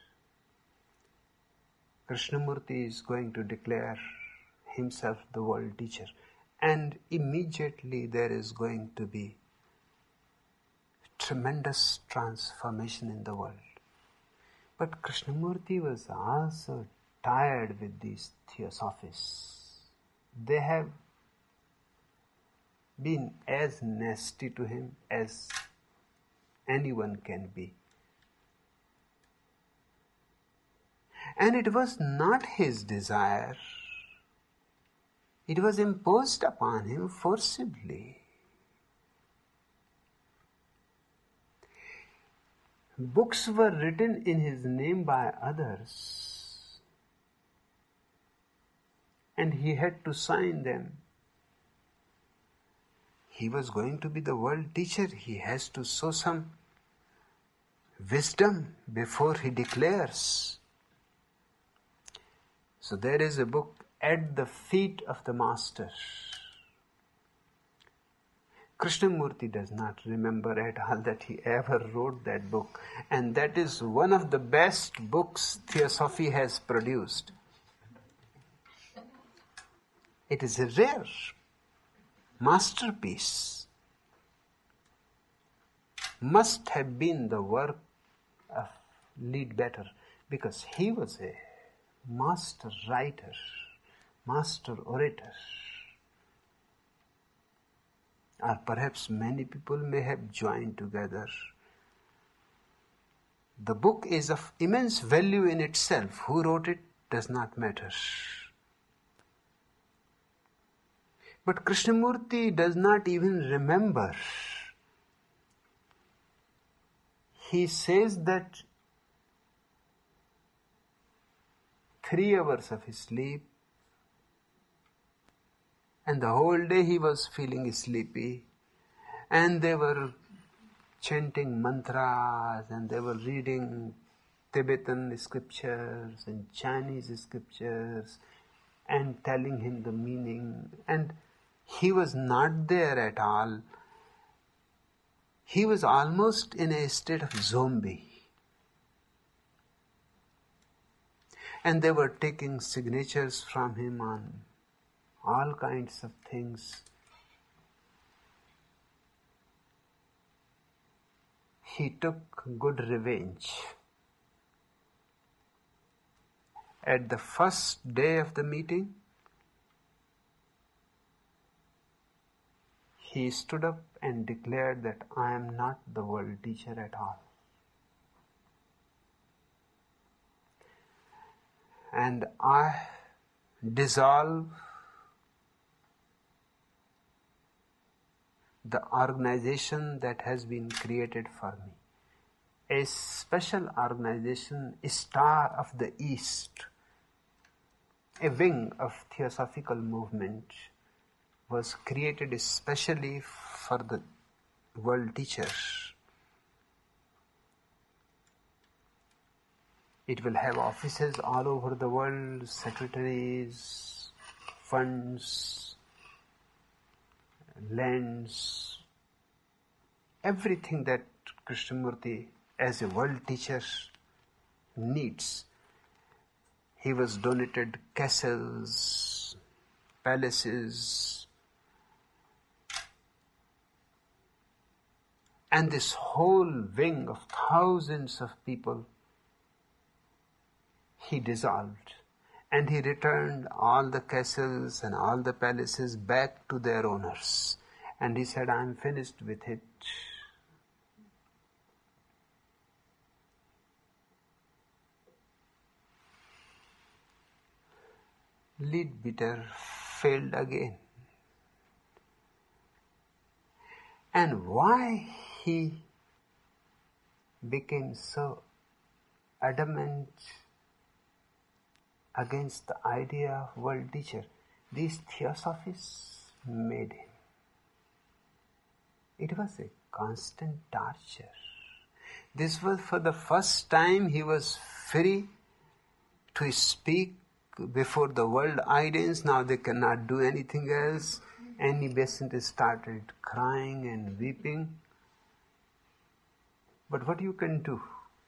Krishnamurti is going to declare himself the world teacher, and immediately there is going to be tremendous transformation in the world. But Krishnamurti was also tired with these Theosophists. They have been as nasty to him as anyone can be. And it was not his desire. It was imposed upon him forcibly. Books were written in his name by others, and he had to sign them. He was going to be the world teacher. He has to show some wisdom before he declares. So there is a book, At the Feet of the Master. Krishnamurti does not remember at all that he ever wrote that book. And that is one of the best books Theosophy has produced. It is a rare masterpiece. Must have been the work of Leadbeater, because he was a master writer, master orator. Or perhaps many people may have joined together. The book is of immense value in itself. Who wrote it does not matter. But Krishnamurti does not even remember. He says that three hours of his sleep, and the whole day he was feeling sleepy, and they were chanting mantras, and they were reading Tibetan scriptures and Chinese scriptures and telling him the meaning, and he was not there at all. He was almost in a state of zombie. And they were taking signatures from him on all kinds of things. He took good revenge. At the first day of the meeting, he stood up and declared that I am not the world teacher at all. And I dissolve the organization that has been created for me. A special organization, Star of the East, a wing of Theosophical movement, was created especially for the world teacher. It will have offices all over the world, secretaries, funds, lands, everything that Krishnamurti as a world teacher needs. He was donated castles, palaces, and this whole wing of thousands of people he dissolved, and he returned all the castles and all the palaces back to their owners. And he said, I am finished with it. Leadbeater failed again. And why he became so adamant against the idea of world teacher? These theosophists made him. It was a constant torture. This was for the first time he was free to speak before the world audience. Now they cannot do anything else. Annie Besant started crying and weeping. But what you can do?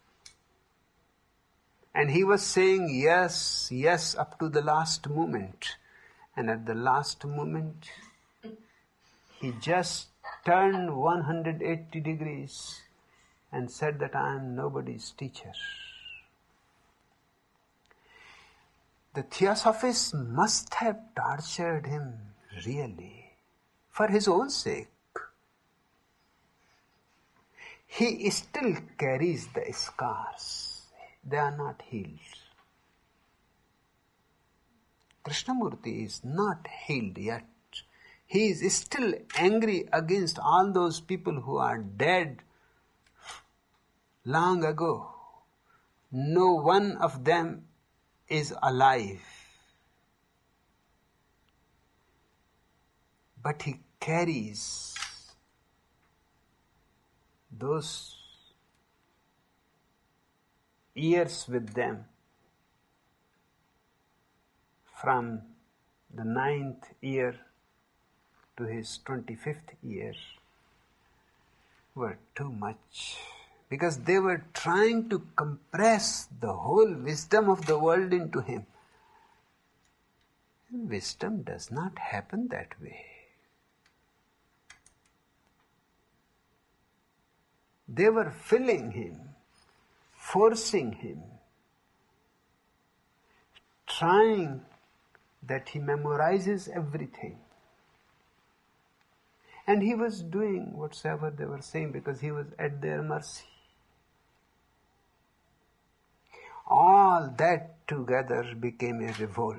And he was saying yes, yes, up to the last moment. And at the last moment, he just turned one hundred eighty degrees and said that I am nobody's teacher. The Theosophists must have tortured him really for his own sake. He still carries the scars. They are not healed. Krishnamurti is not healed yet. He is still angry against all those people who are dead long ago. No one of them is alive. But he carries those years with them from the ninth year to his twenty-fifth year were too much, because they were trying to compress the whole wisdom of the world into him. And wisdom does not happen that way. They were filling him, forcing him, trying that he memorizes everything. And he was doing whatsoever they were saying because he was at their mercy. All that together became a revolt.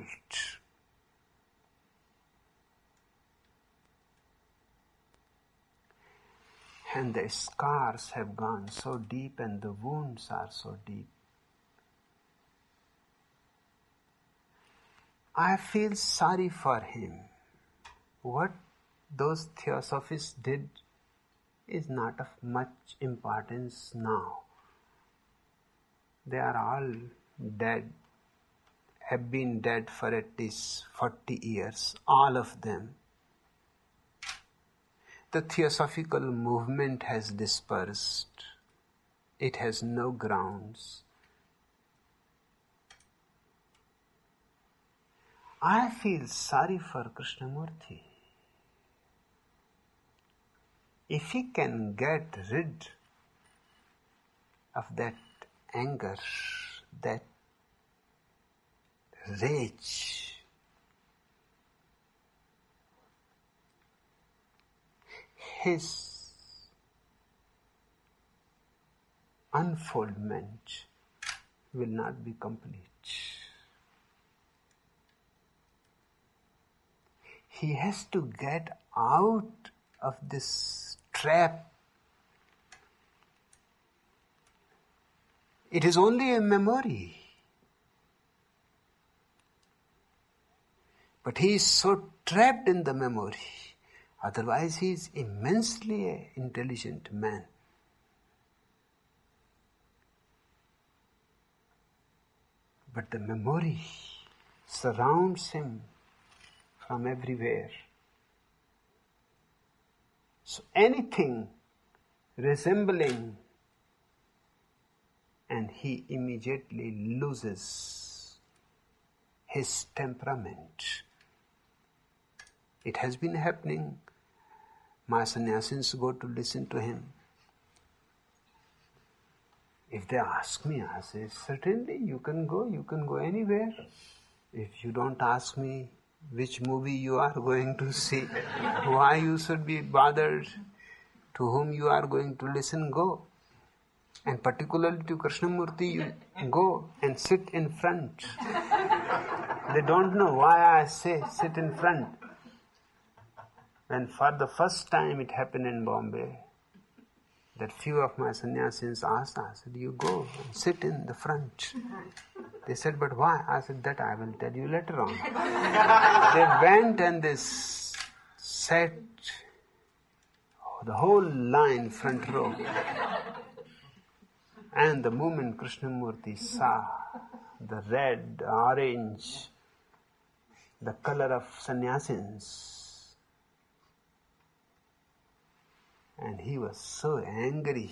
And the scars have gone so deep and the wounds are so deep. I feel sorry for him. What those Theosophists did is not of much importance now. They are all dead, have been dead for at least forty years, all of them. The theosophical movement has dispersed. It has no grounds. I feel sorry for Krishnamurti. If he can get rid of that anger, that rage, his unfoldment will not be complete. He has to get out of this trap. It is only a memory. But he is so trapped in the memory. Otherwise he is immensely intelligent man. But the memory surrounds him from everywhere. So anything resembling, and he immediately loses his temperament. It has been happening. My sannyasins go to listen to him. If they ask me, I say, certainly you can go, you can go anywhere. If you don't ask me which movie you are going to see, why you should be bothered, to whom you are going to listen, go. And particularly to Krishnamurti, you go and sit in front. They don't know why I say sit in front. When for the first time it happened in Bombay, that few of my sannyasins asked, I said, you go and sit in the front. They said, but why? I said, that I will tell you later on. They went and they sat the whole line, front row. And the moment Krishnamurti saw the red, orange, the color of sannyasins, and he was so angry.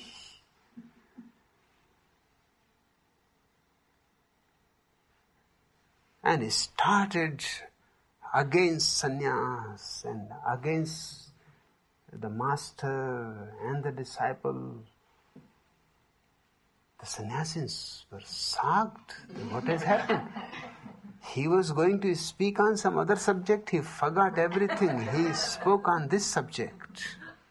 And he started against sannyas and against the master and the disciple. The sannyasins were shocked. What has happened? He was going to speak on some other subject. He forgot everything. He spoke on this subject.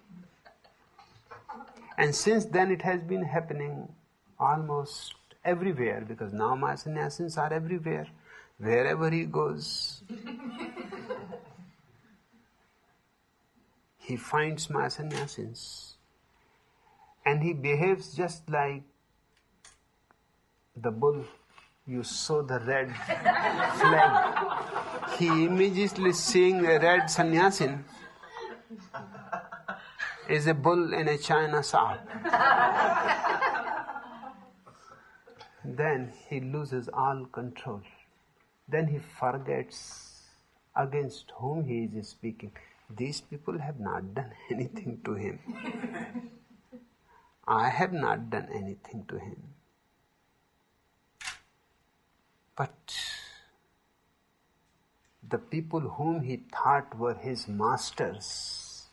And since then it has been happening almost everywhere, because now my sannyasins are everywhere. Wherever he goes, he finds my sannyasins. And he behaves just like the bull. You saw the red flag. He immediately seeing a red sannyasin is a bull in a china shop. Then he loses all control. Then he forgets against whom he is speaking. These people have not done anything to him. I have not done anything to him. But the people whom he thought were his masters,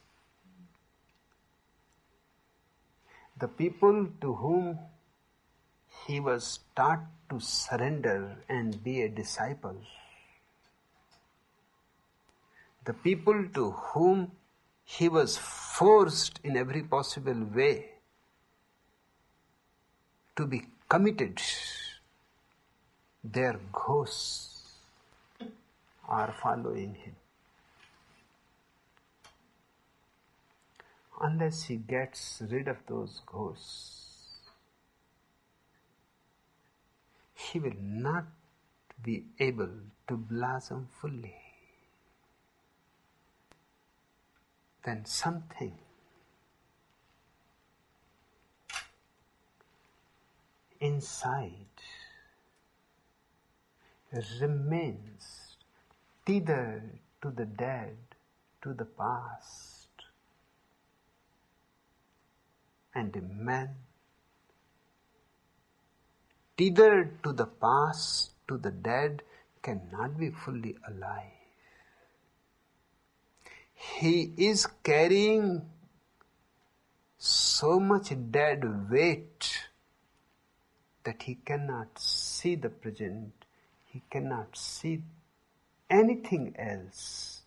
the people to whom he was taught to surrender and be a disciple, the people to whom he was forced in every possible way to be committed, their ghosts are following him. Unless he gets rid of those ghosts, he will not be able to blossom fully. Then something inside remains tethered to the dead, to the past. And a man tethered to the past, to the dead, cannot be fully alive. He is carrying so much dead weight that he cannot see the present. He cannot see anything else.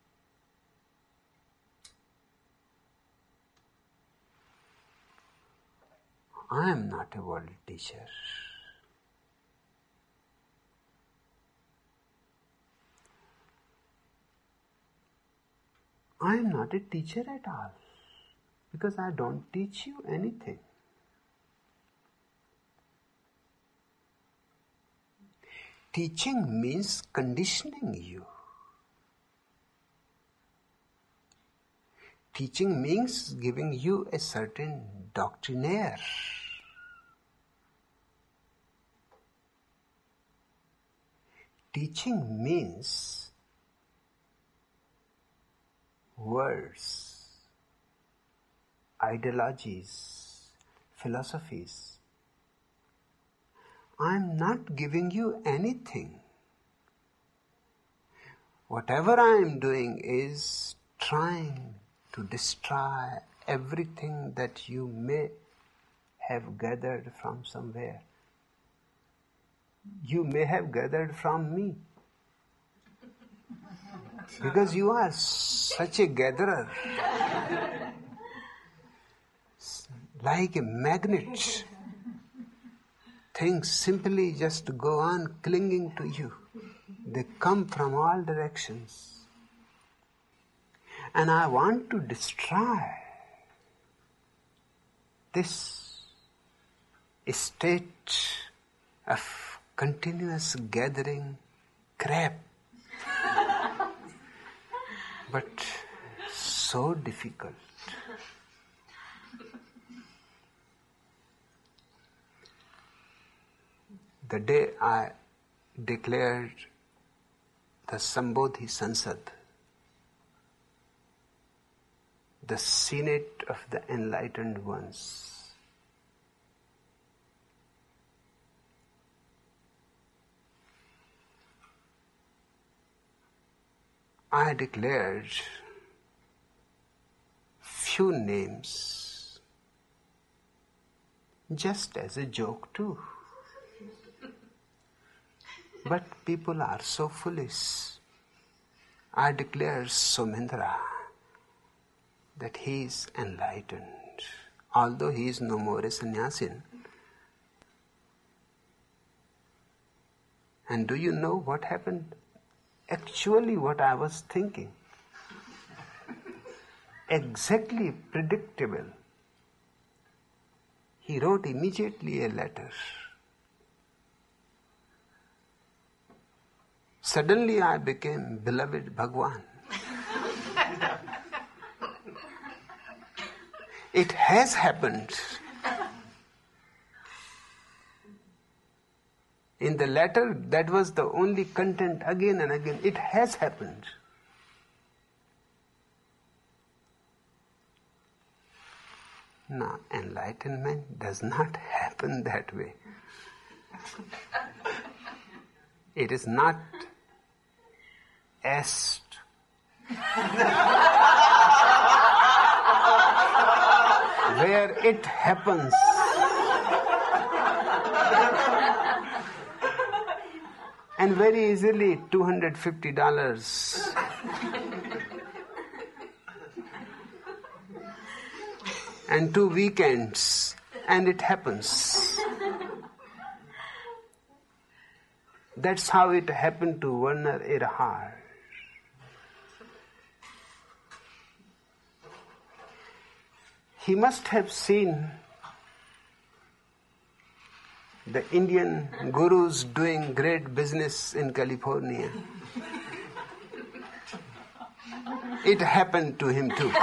I am not a world teacher. I am not a teacher at all, because I don't teach you anything. Teaching means conditioning you. Teaching means giving you a certain doctrinaire. Teaching means words, ideologies, philosophies. I'm not giving you anything. Whatever I am doing is trying to destroy everything that you may have gathered from somewhere. You may have gathered from me. Because you are such a gatherer. Like a magnet. Things simply just go on clinging to you. They come from all directions. And I want to destroy this state of continuous gathering crap. But so difficult. The day I declared the Sambodhi Sansad, the Senate of the Enlightened Ones, I declared few names just as a joke too. But people are so foolish. I declare Somendra that he is enlightened, although he is no more a sannyasin. And do you know what happened? Actually what I was thinking. Exactly predictable. He wrote immediately a letter. Suddenly I became beloved Bhagwan. It has happened. In the letter, that was the only content again and again. It has happened. Now, enlightenment does not happen that way. It is not asked. Where it happens. And very easily, two hundred fifty dollars. And two weekends, and it happens. That's how it happened to Werner Erhard. He must have seen the Indian gurus doing great business in California. It happened to him too.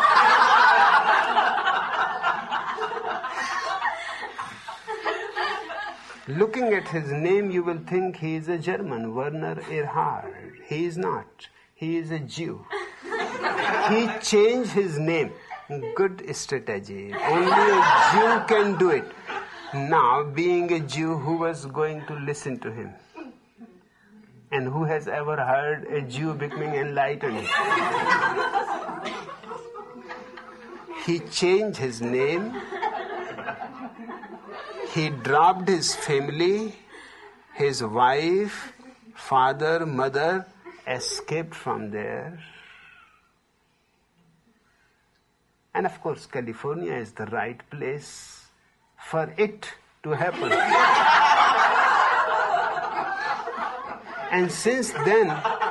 Looking at his name, you will think he is a German, Werner Erhard. He is not. He is a Jew. He changed his name. Good strategy. Only a Jew can do it. Now, being a Jew, who was going to listen to him? And who has ever heard a Jew becoming enlightened? He changed his name. He dropped his family, his wife, father, mother, escaped from there. And of course, California is the right place for it to happen. And since then,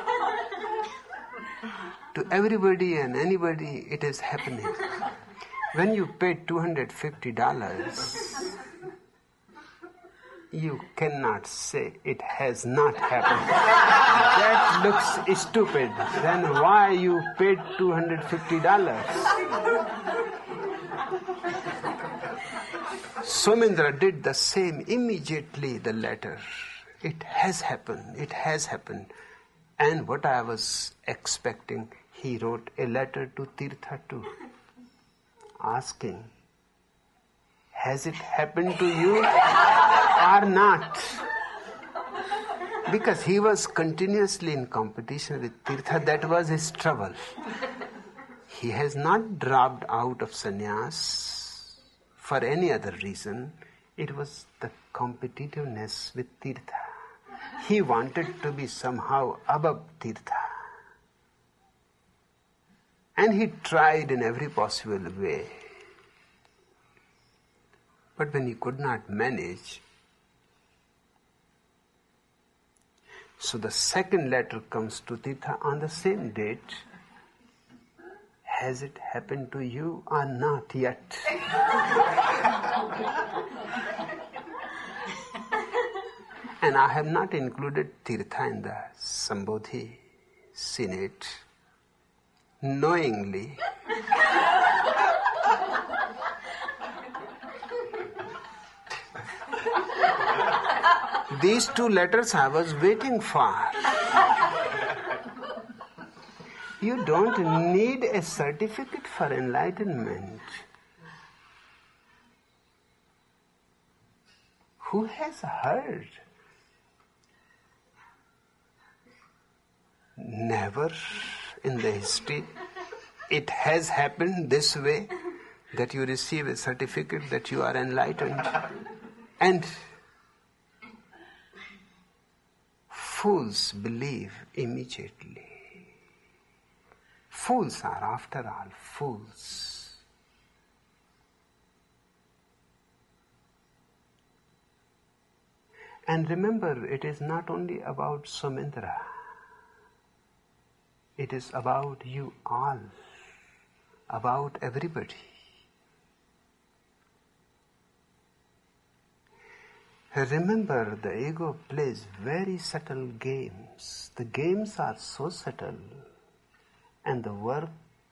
to everybody and anybody, it is happening. When you pay two hundred fifty dollars, you cannot say it has not happened. That looks stupid. Then why you paid two hundred fifty dollars? Somendra did the same immediately, the letter. It has happened, it has happened. And what I was expecting, he wrote a letter to Tirtha too, asking, has it happened to you or not? Because he was continuously in competition with Tirtha, that was his trouble. He has not dropped out of sannyas for any other reason. It was the competitiveness with Tirtha. He wanted to be somehow above Tirtha. And he tried in every possible way. But when he could not manage, so the second letter comes to Tirtha on the same date. Has it happened to you or not yet? And I have not included Tirtha in the Sambodhi Senate, knowingly. These two letters I was waiting for. You don't need a certificate for enlightenment. Who has heard? Never in the history it has happened this way, that you receive a certificate that you are enlightened. And fools believe immediately. Fools are, after all, fools. And remember, it is not only about Somendra. It is about you all, about everybody. Remember, the ego plays very subtle games. The games are so subtle, and the work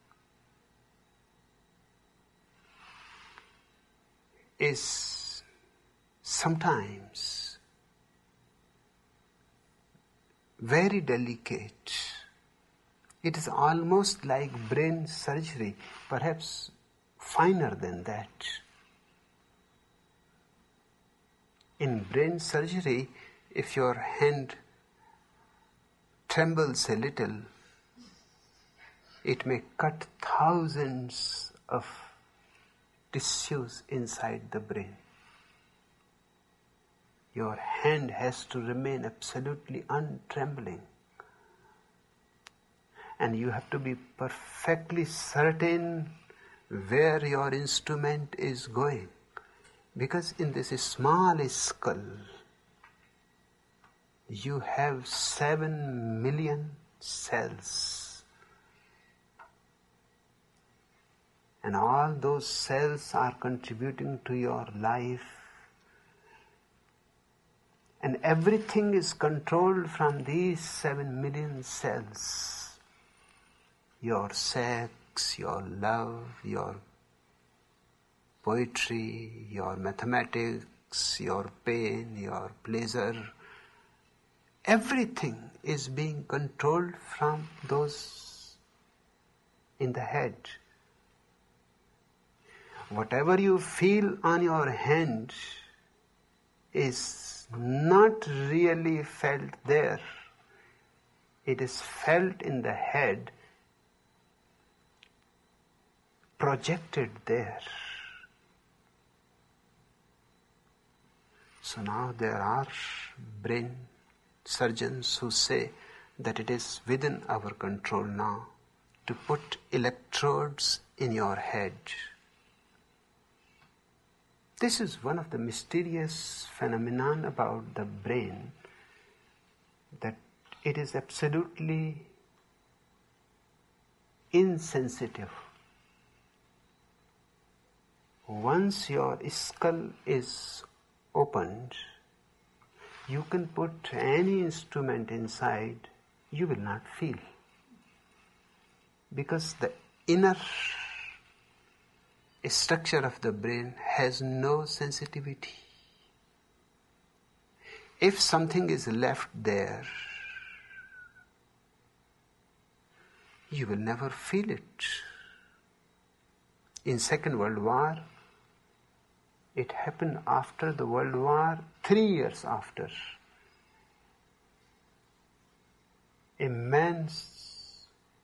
is sometimes very delicate. It is almost like brain surgery, perhaps finer than that. In brain surgery, if your hand trembles a little, it may cut thousands of tissues inside the brain. Your hand has to remain absolutely untrembling. And you have to be perfectly certain where your instrument is going. Because in this small skull, you have seven million cells. And all those cells are contributing to your life. And everything is controlled from these seven million cells. Your sex, your love, your poetry, your mathematics, your pain, your pleasure. Everything is being controlled from those in the head. Whatever you feel on your hand is not really felt there. It is felt in the head, projected there. So now there are brain surgeons who say that it is within our control now to put electrodes in your head. This is one of the mysterious phenomenon about the brain, that it is absolutely insensitive. Once your skull is opened, You can put any instrument inside, you will not feel. Because the inner structure of the brain has no sensitivity. If something is left there, you will never feel it. In Second World War, it happened after the World War, three years after. A man's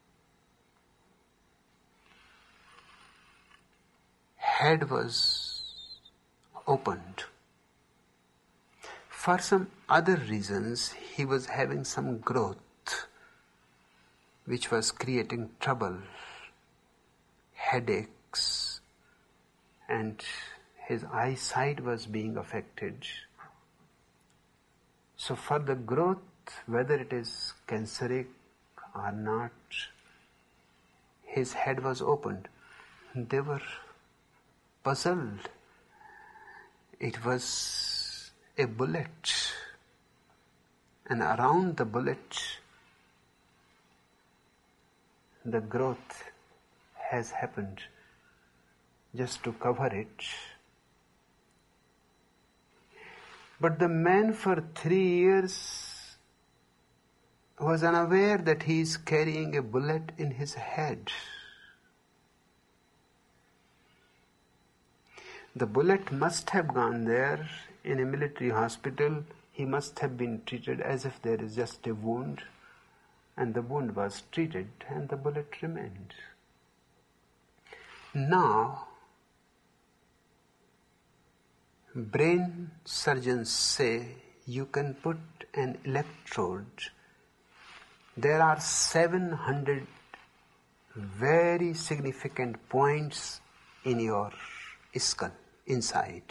head was opened. For some other reasons, he was having some growth which was creating trouble, headaches, and his eyesight was being affected. So for the growth, whether it is canceric or not, his head was opened. They were puzzled. It was a bullet, and around the bullet, the growth has happened just to cover it. But the man for three years was unaware that he is carrying a bullet in his head. The bullet must have gone there in a military hospital. He must have been treated as if there is just a wound, and the wound was treated and the bullet remained. Now, brain surgeons say you can put an electrode. There are seven hundred very significant points in your skull, inside.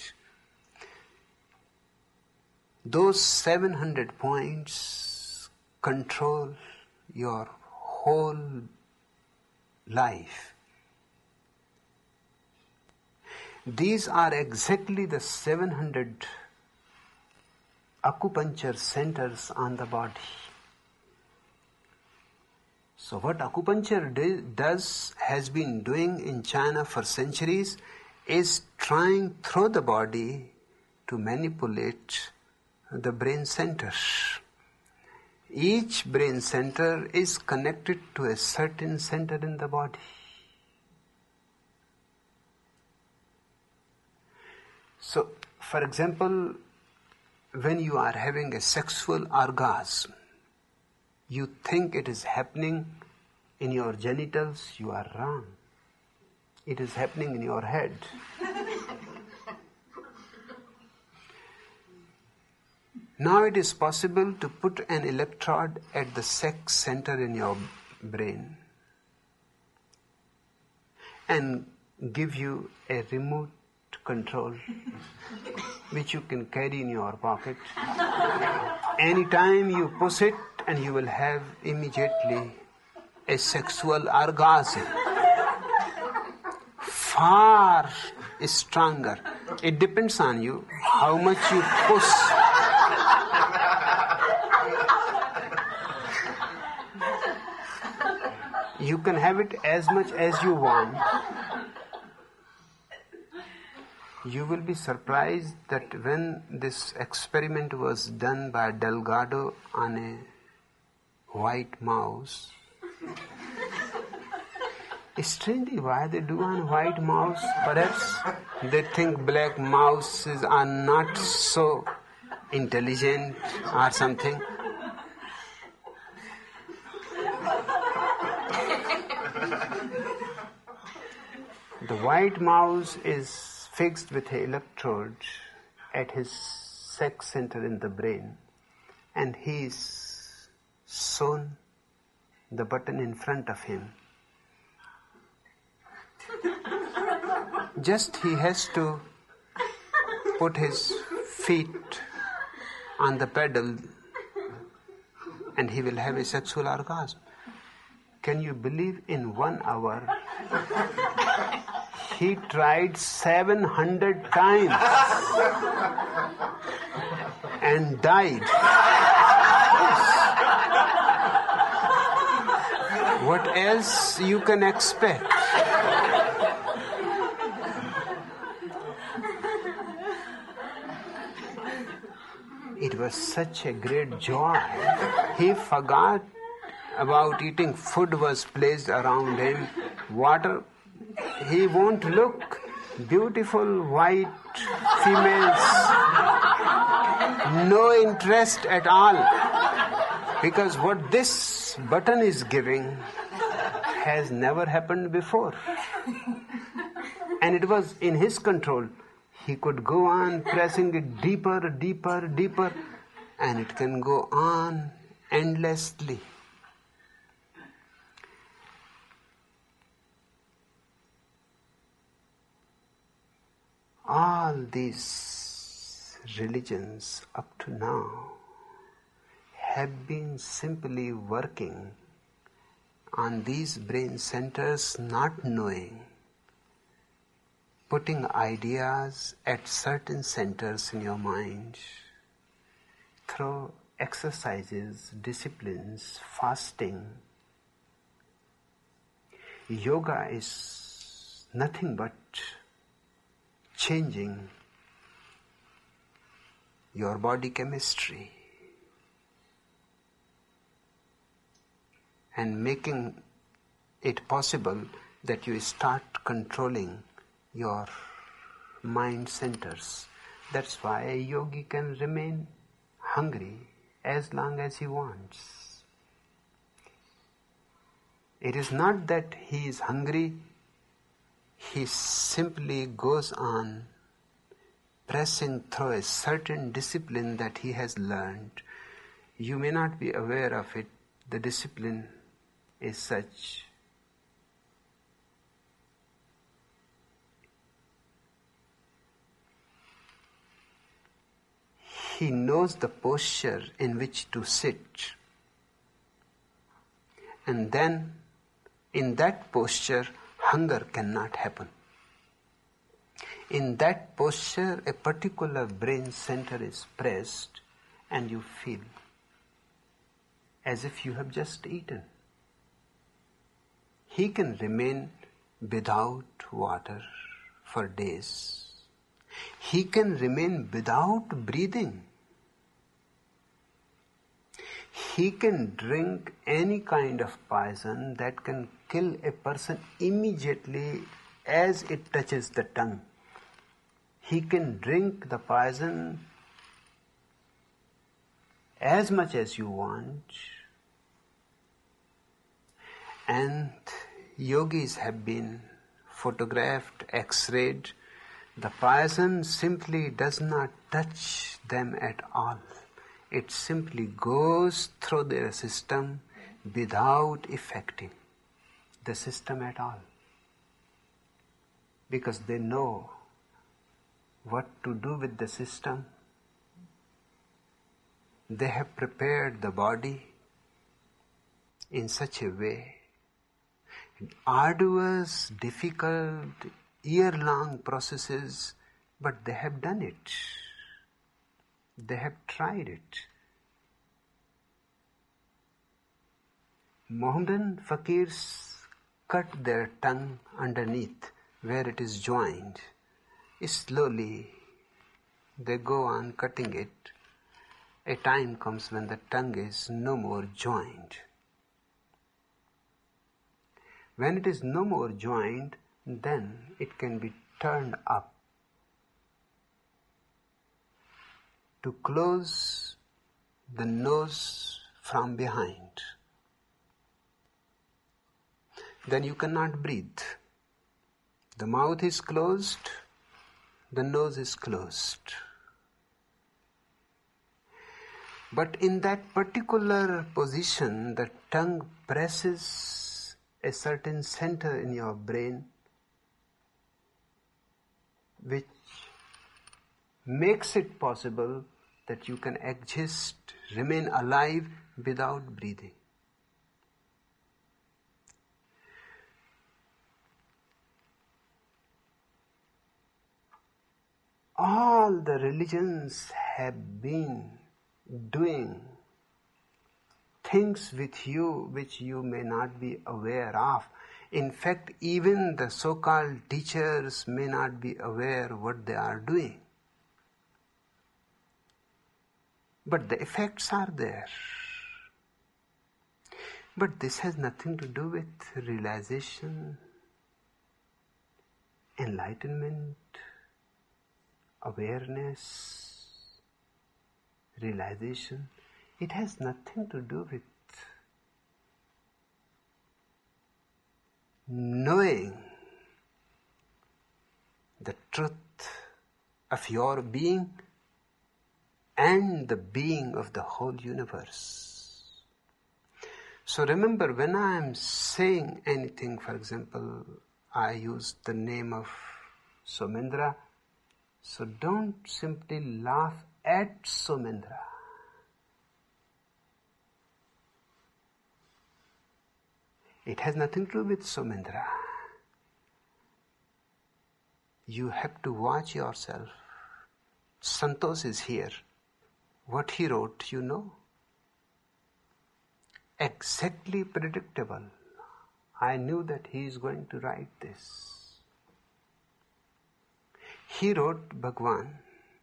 Those seven hundred points control your whole life. These are exactly the seven hundred acupuncture centers on the body. So what acupuncture do, does, has been doing in China for centuries is trying through the body to manipulate the brain centers. Each brain center is connected to a certain center in the body. So, for example, when you are having a sexual orgasm, you think it is happening in your genitals, you are wrong. It is happening in your head. Now it is possible to put an electrode at the sex center in your brain and give you a remote control which you can carry in your pocket. Anytime you push it, and you will have immediately a sexual orgasm. Far stronger. It depends on you how much you push. You can have it as much as you want. You will be surprised that when this experiment was done by Delgado on a white mouse, strangely, why they do on white mouse? Perhaps they think black mouses are not so intelligent or something. The white mouse is fixed with an electrode at his sex center in the brain, and he is shown the button in front of him. Just he has to put his feet on the pedal and he will have a sexual orgasm. Can you believe in one hour he tried seven hundred times and died. What else you can expect? It was such a great joy. He forgot about eating. Food was placed around him. Water. He won't look. Beautiful white females. No interest at all. Because what this button is giving has never happened before. And it was in his control. He could go on pressing it deeper, deeper, deeper, and it can go on endlessly. All these religions up to now have been simply working on these brain centers, not knowing, putting ideas at certain centers in your mind through exercises, disciplines, fasting. Yoga is nothing but changing your body chemistry and making it possible that you start controlling your mind centers. That's why a yogi can remain hungry as long as he wants. It is not that he is hungry, he simply goes on pressing through a certain discipline that he has learned. You may not be aware of it. The discipline is such. He knows the posture in which to sit. And then, in that posture, hunger cannot happen. In that posture, a particular brain center is pressed and you feel as if you have just eaten. He can remain without water for days. He can remain without breathing. He can drink any kind of poison that can kill a person immediately as it touches the tongue. He can drink the poison as much as you want. And yogis have been photographed, x-rayed. The poison simply does not touch them at all. It simply goes through their system without affecting the system at all. Because they know what to do with the system. They have prepared the body in such a way. Arduous, difficult, year-long processes, but they have done it. They have tried it. Mohammedan fakirs cut their tongue underneath where it is joined. Slowly they go on cutting it. A time comes when the tongue is no more joined. When it is no more joined, then it can be turned up to close the nose from behind. Then you cannot breathe. The mouth is closed, the nose is closed. But in that particular position, the tongue presses a certain center in your brain which makes it possible that you can exist, remain alive without breathing. all the religions have been doing things with you which you may not be aware of. In fact, even the so-called teachers may not be aware what they are doing. But the effects are there. But this has nothing to do with realization, enlightenment, awareness, realization. It has nothing to do with knowing the truth of your being and the being of the whole universe. So remember, when I am saying anything, for example, I use the name of Somendra, so don't simply laugh at Somendra. It has nothing to do with Somendra. You have to watch yourself. Santosh is here. What he wrote, you know? Exactly predictable. I knew that he is going to write this. He wrote, Bhagwan,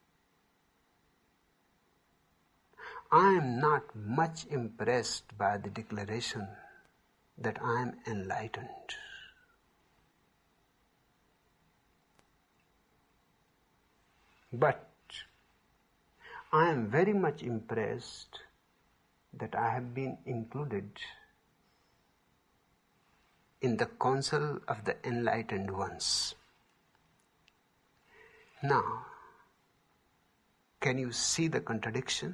I am not much impressed by the declaration that I am enlightened. But I am very much impressed that I have been included in the council of the enlightened ones. Now, can you see the contradiction?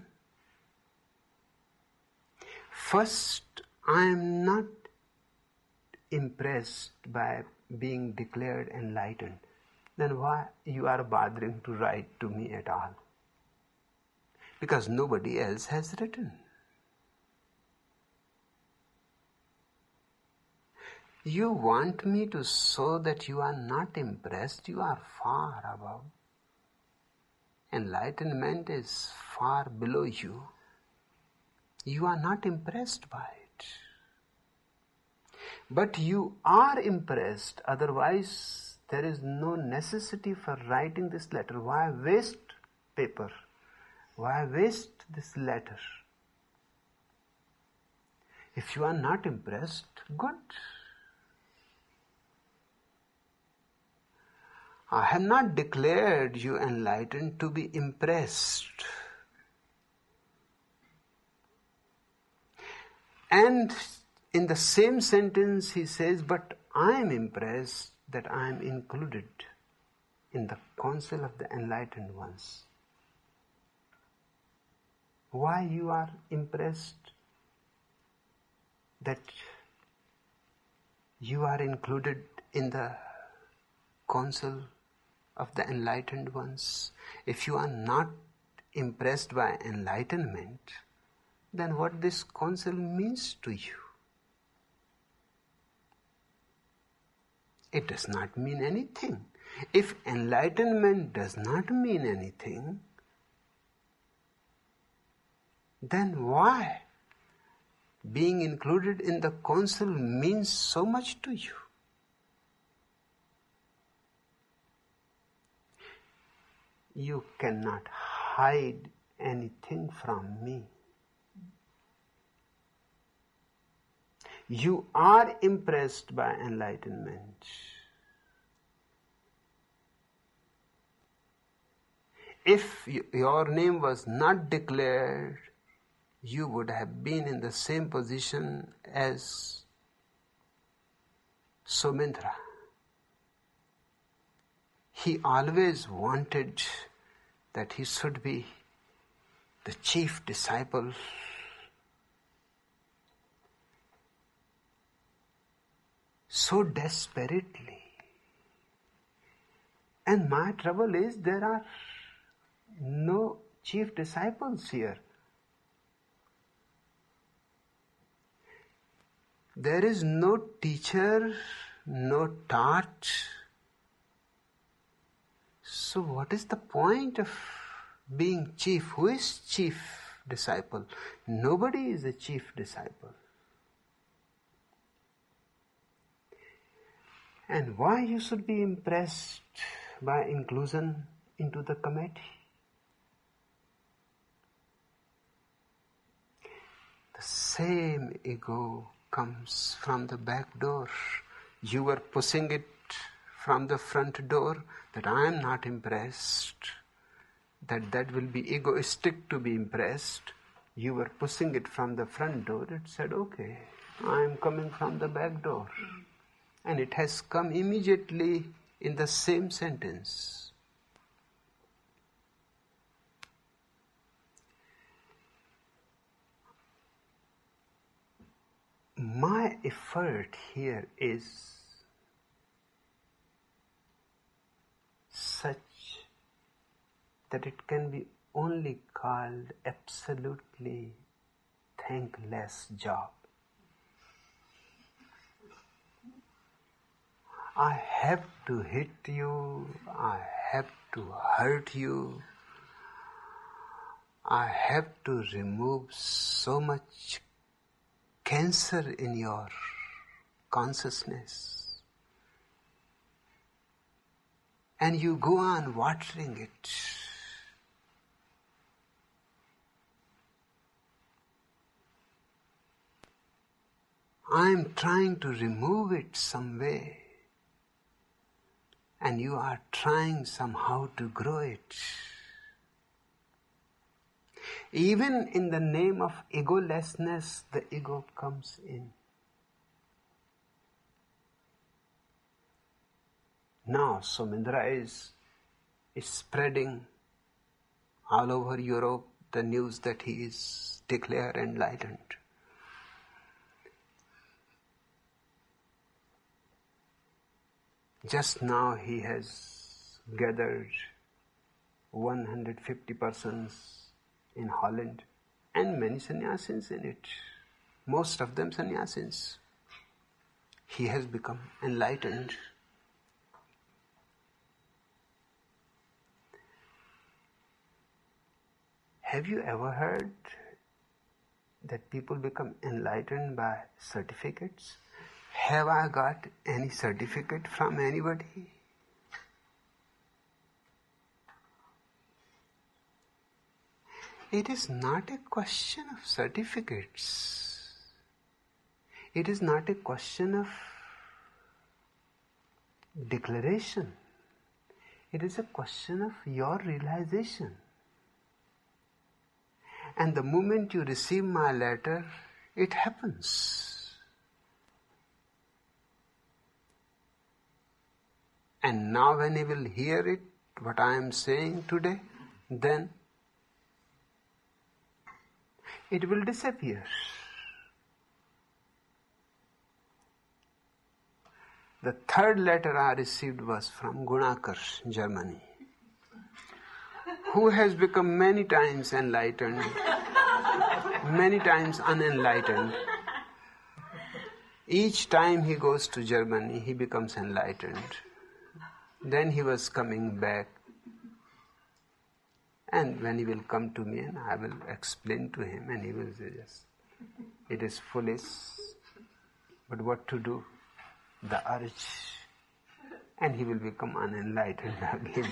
First, I am not impressed by being declared enlightened. Then why you are bothering to write to me at all? Because nobody else has written. You want me to show that you are not impressed, you are far above. Enlightenment is far below you. You are not impressed by it. But you are impressed, otherwise there is no necessity for writing this letter. Why waste paper? Why waste this letter? If you are not impressed, good. I have not declared you enlightened to be impressed. And in the same sentence he says, but I am impressed that I am included in the council of the enlightened ones. Why you are impressed that you are included in the council of the enlightened ones? If you are not impressed by enlightenment, then what this council means to you? It does not mean anything. If enlightenment does not mean anything, then why being included in the council means so much to you? You cannot hide anything from me. You are impressed by enlightenment. If your name was not declared, you would have been in the same position as Somendra. He always wanted that he should be the chief disciple. So desperately. And my trouble is there are no chief disciples here. There is no teacher, no taught. So what is the point of being chief? Who is chief disciple? Nobody is a chief disciple. And why you should be impressed by inclusion into the committee? The same ego comes from the back door. You were pushing it from the front door, that I am not impressed, that that will be egoistic to be impressed. You were pushing it from the front door. It said, okay, I am coming from the back door. And it has come immediately in the same sentence. My effort here is such that it can be only called absolutely thankless job. I have to hit you, I have to hurt you, I have to remove so much cancer in your consciousness. And you go on watering it. I am trying to remove it some way. And you are trying somehow to grow it. Even in the name of egolessness, the ego comes in. Now Somindra is, is spreading all over Europe the news that he is declared enlightened. Just now he has gathered one hundred fifty persons in Holland and many sannyasins in it. Most of them sannyasins. He has become enlightened. Have you ever heard that people become enlightened by certificates? Have I got any certificate from anybody? It is not a question of certificates. It is not a question of declaration. It is a question of your realization. And the moment you receive my letter, it happens. And now when he will hear it, what I am saying today, then it will disappear. The third letter I received was from Gunakar, Germany, who has become many times enlightened, many times unenlightened. Each time he goes to Germany, he becomes enlightened. Then he was coming back. And when he will come to me and I will explain to him and he will say, yes, it is foolish, but what to do? The urge. And he will become unenlightened again.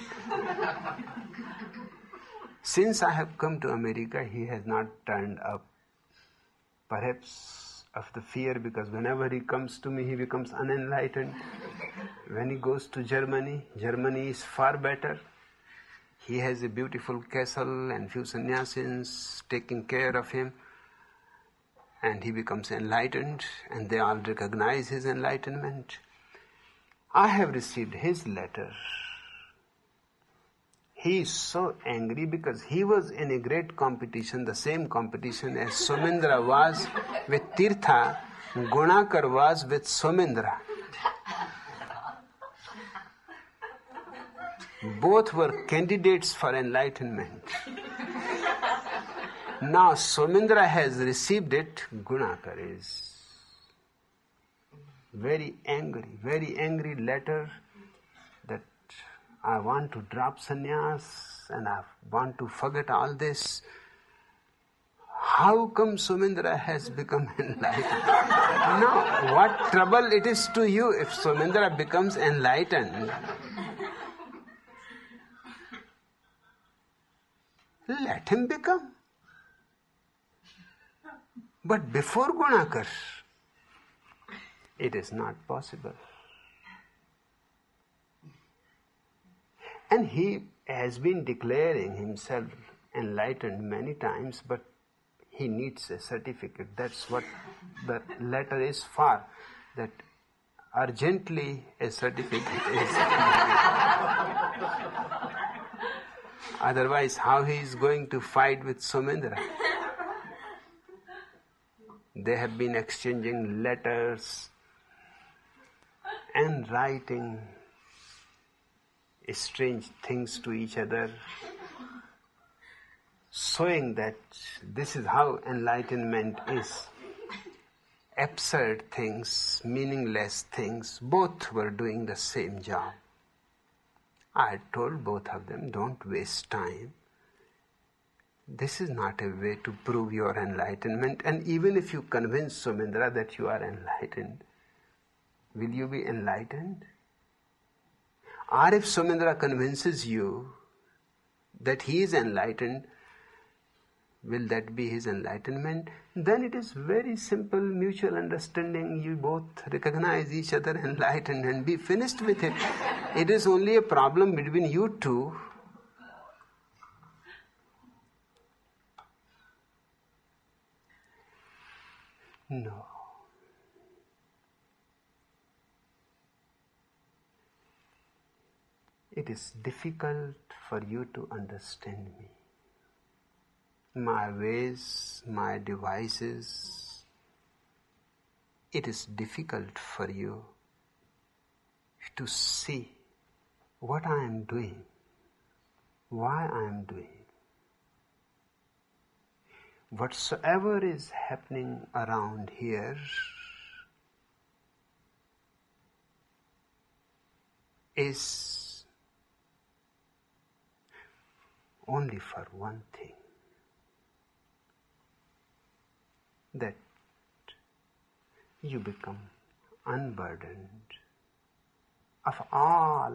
Since I have come to America, he has not turned up. Perhaps of the fear, because whenever he comes to me, he becomes unenlightened. When he goes to Germany, Germany is far better. He has a beautiful castle and few sannyasins taking care of him. And he becomes enlightened and they all recognize his enlightenment. I have received his letter. He is so angry because he was in a great competition, the same competition as Somindra was with Tirtha, Gunakar was with Somindra. Both were candidates for enlightenment. Now Somindra has received it, Gunakar is very angry, very angry letter that I want to drop sannyas and I want to forget all this. How come Somendra has become enlightened? Now, what trouble it is to you if Somendra becomes enlightened? Let him become. But before Gunakar, it is not possible. And he has been declaring himself enlightened many times, but he needs a certificate. That's what the letter is for. That urgently a certificate is. Otherwise, how he is going to fight with Somendra? They have been exchanging letters and writing strange things to each other, showing that this is how enlightenment is. Absurd things, meaningless things, both were doing the same job. I had told both of them, don't waste time. This is not a way to prove your enlightenment. And even if you convince Somendra that you are enlightened, will you be enlightened? Or if Somendra convinces you that he is enlightened, will that be his enlightenment? Then it is very simple mutual understanding. You both recognize each other enlightened and be finished with it. It is only a problem between you two. No. It is difficult for you to understand me. My ways, my devices, it is difficult for you to see what I am doing, why I am doing. Whatsoever is happening around here is only for one thing. That you become unburdened of all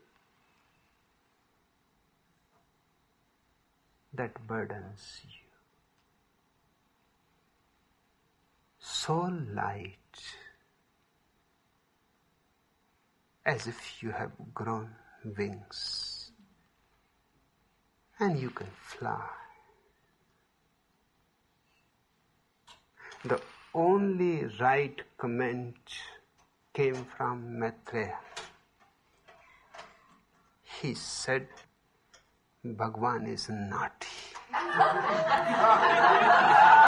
that burdens you. So light, as if you have grown wings and you can fly. The only right comment came from Maitreya. He said, Bhagwan is naughty.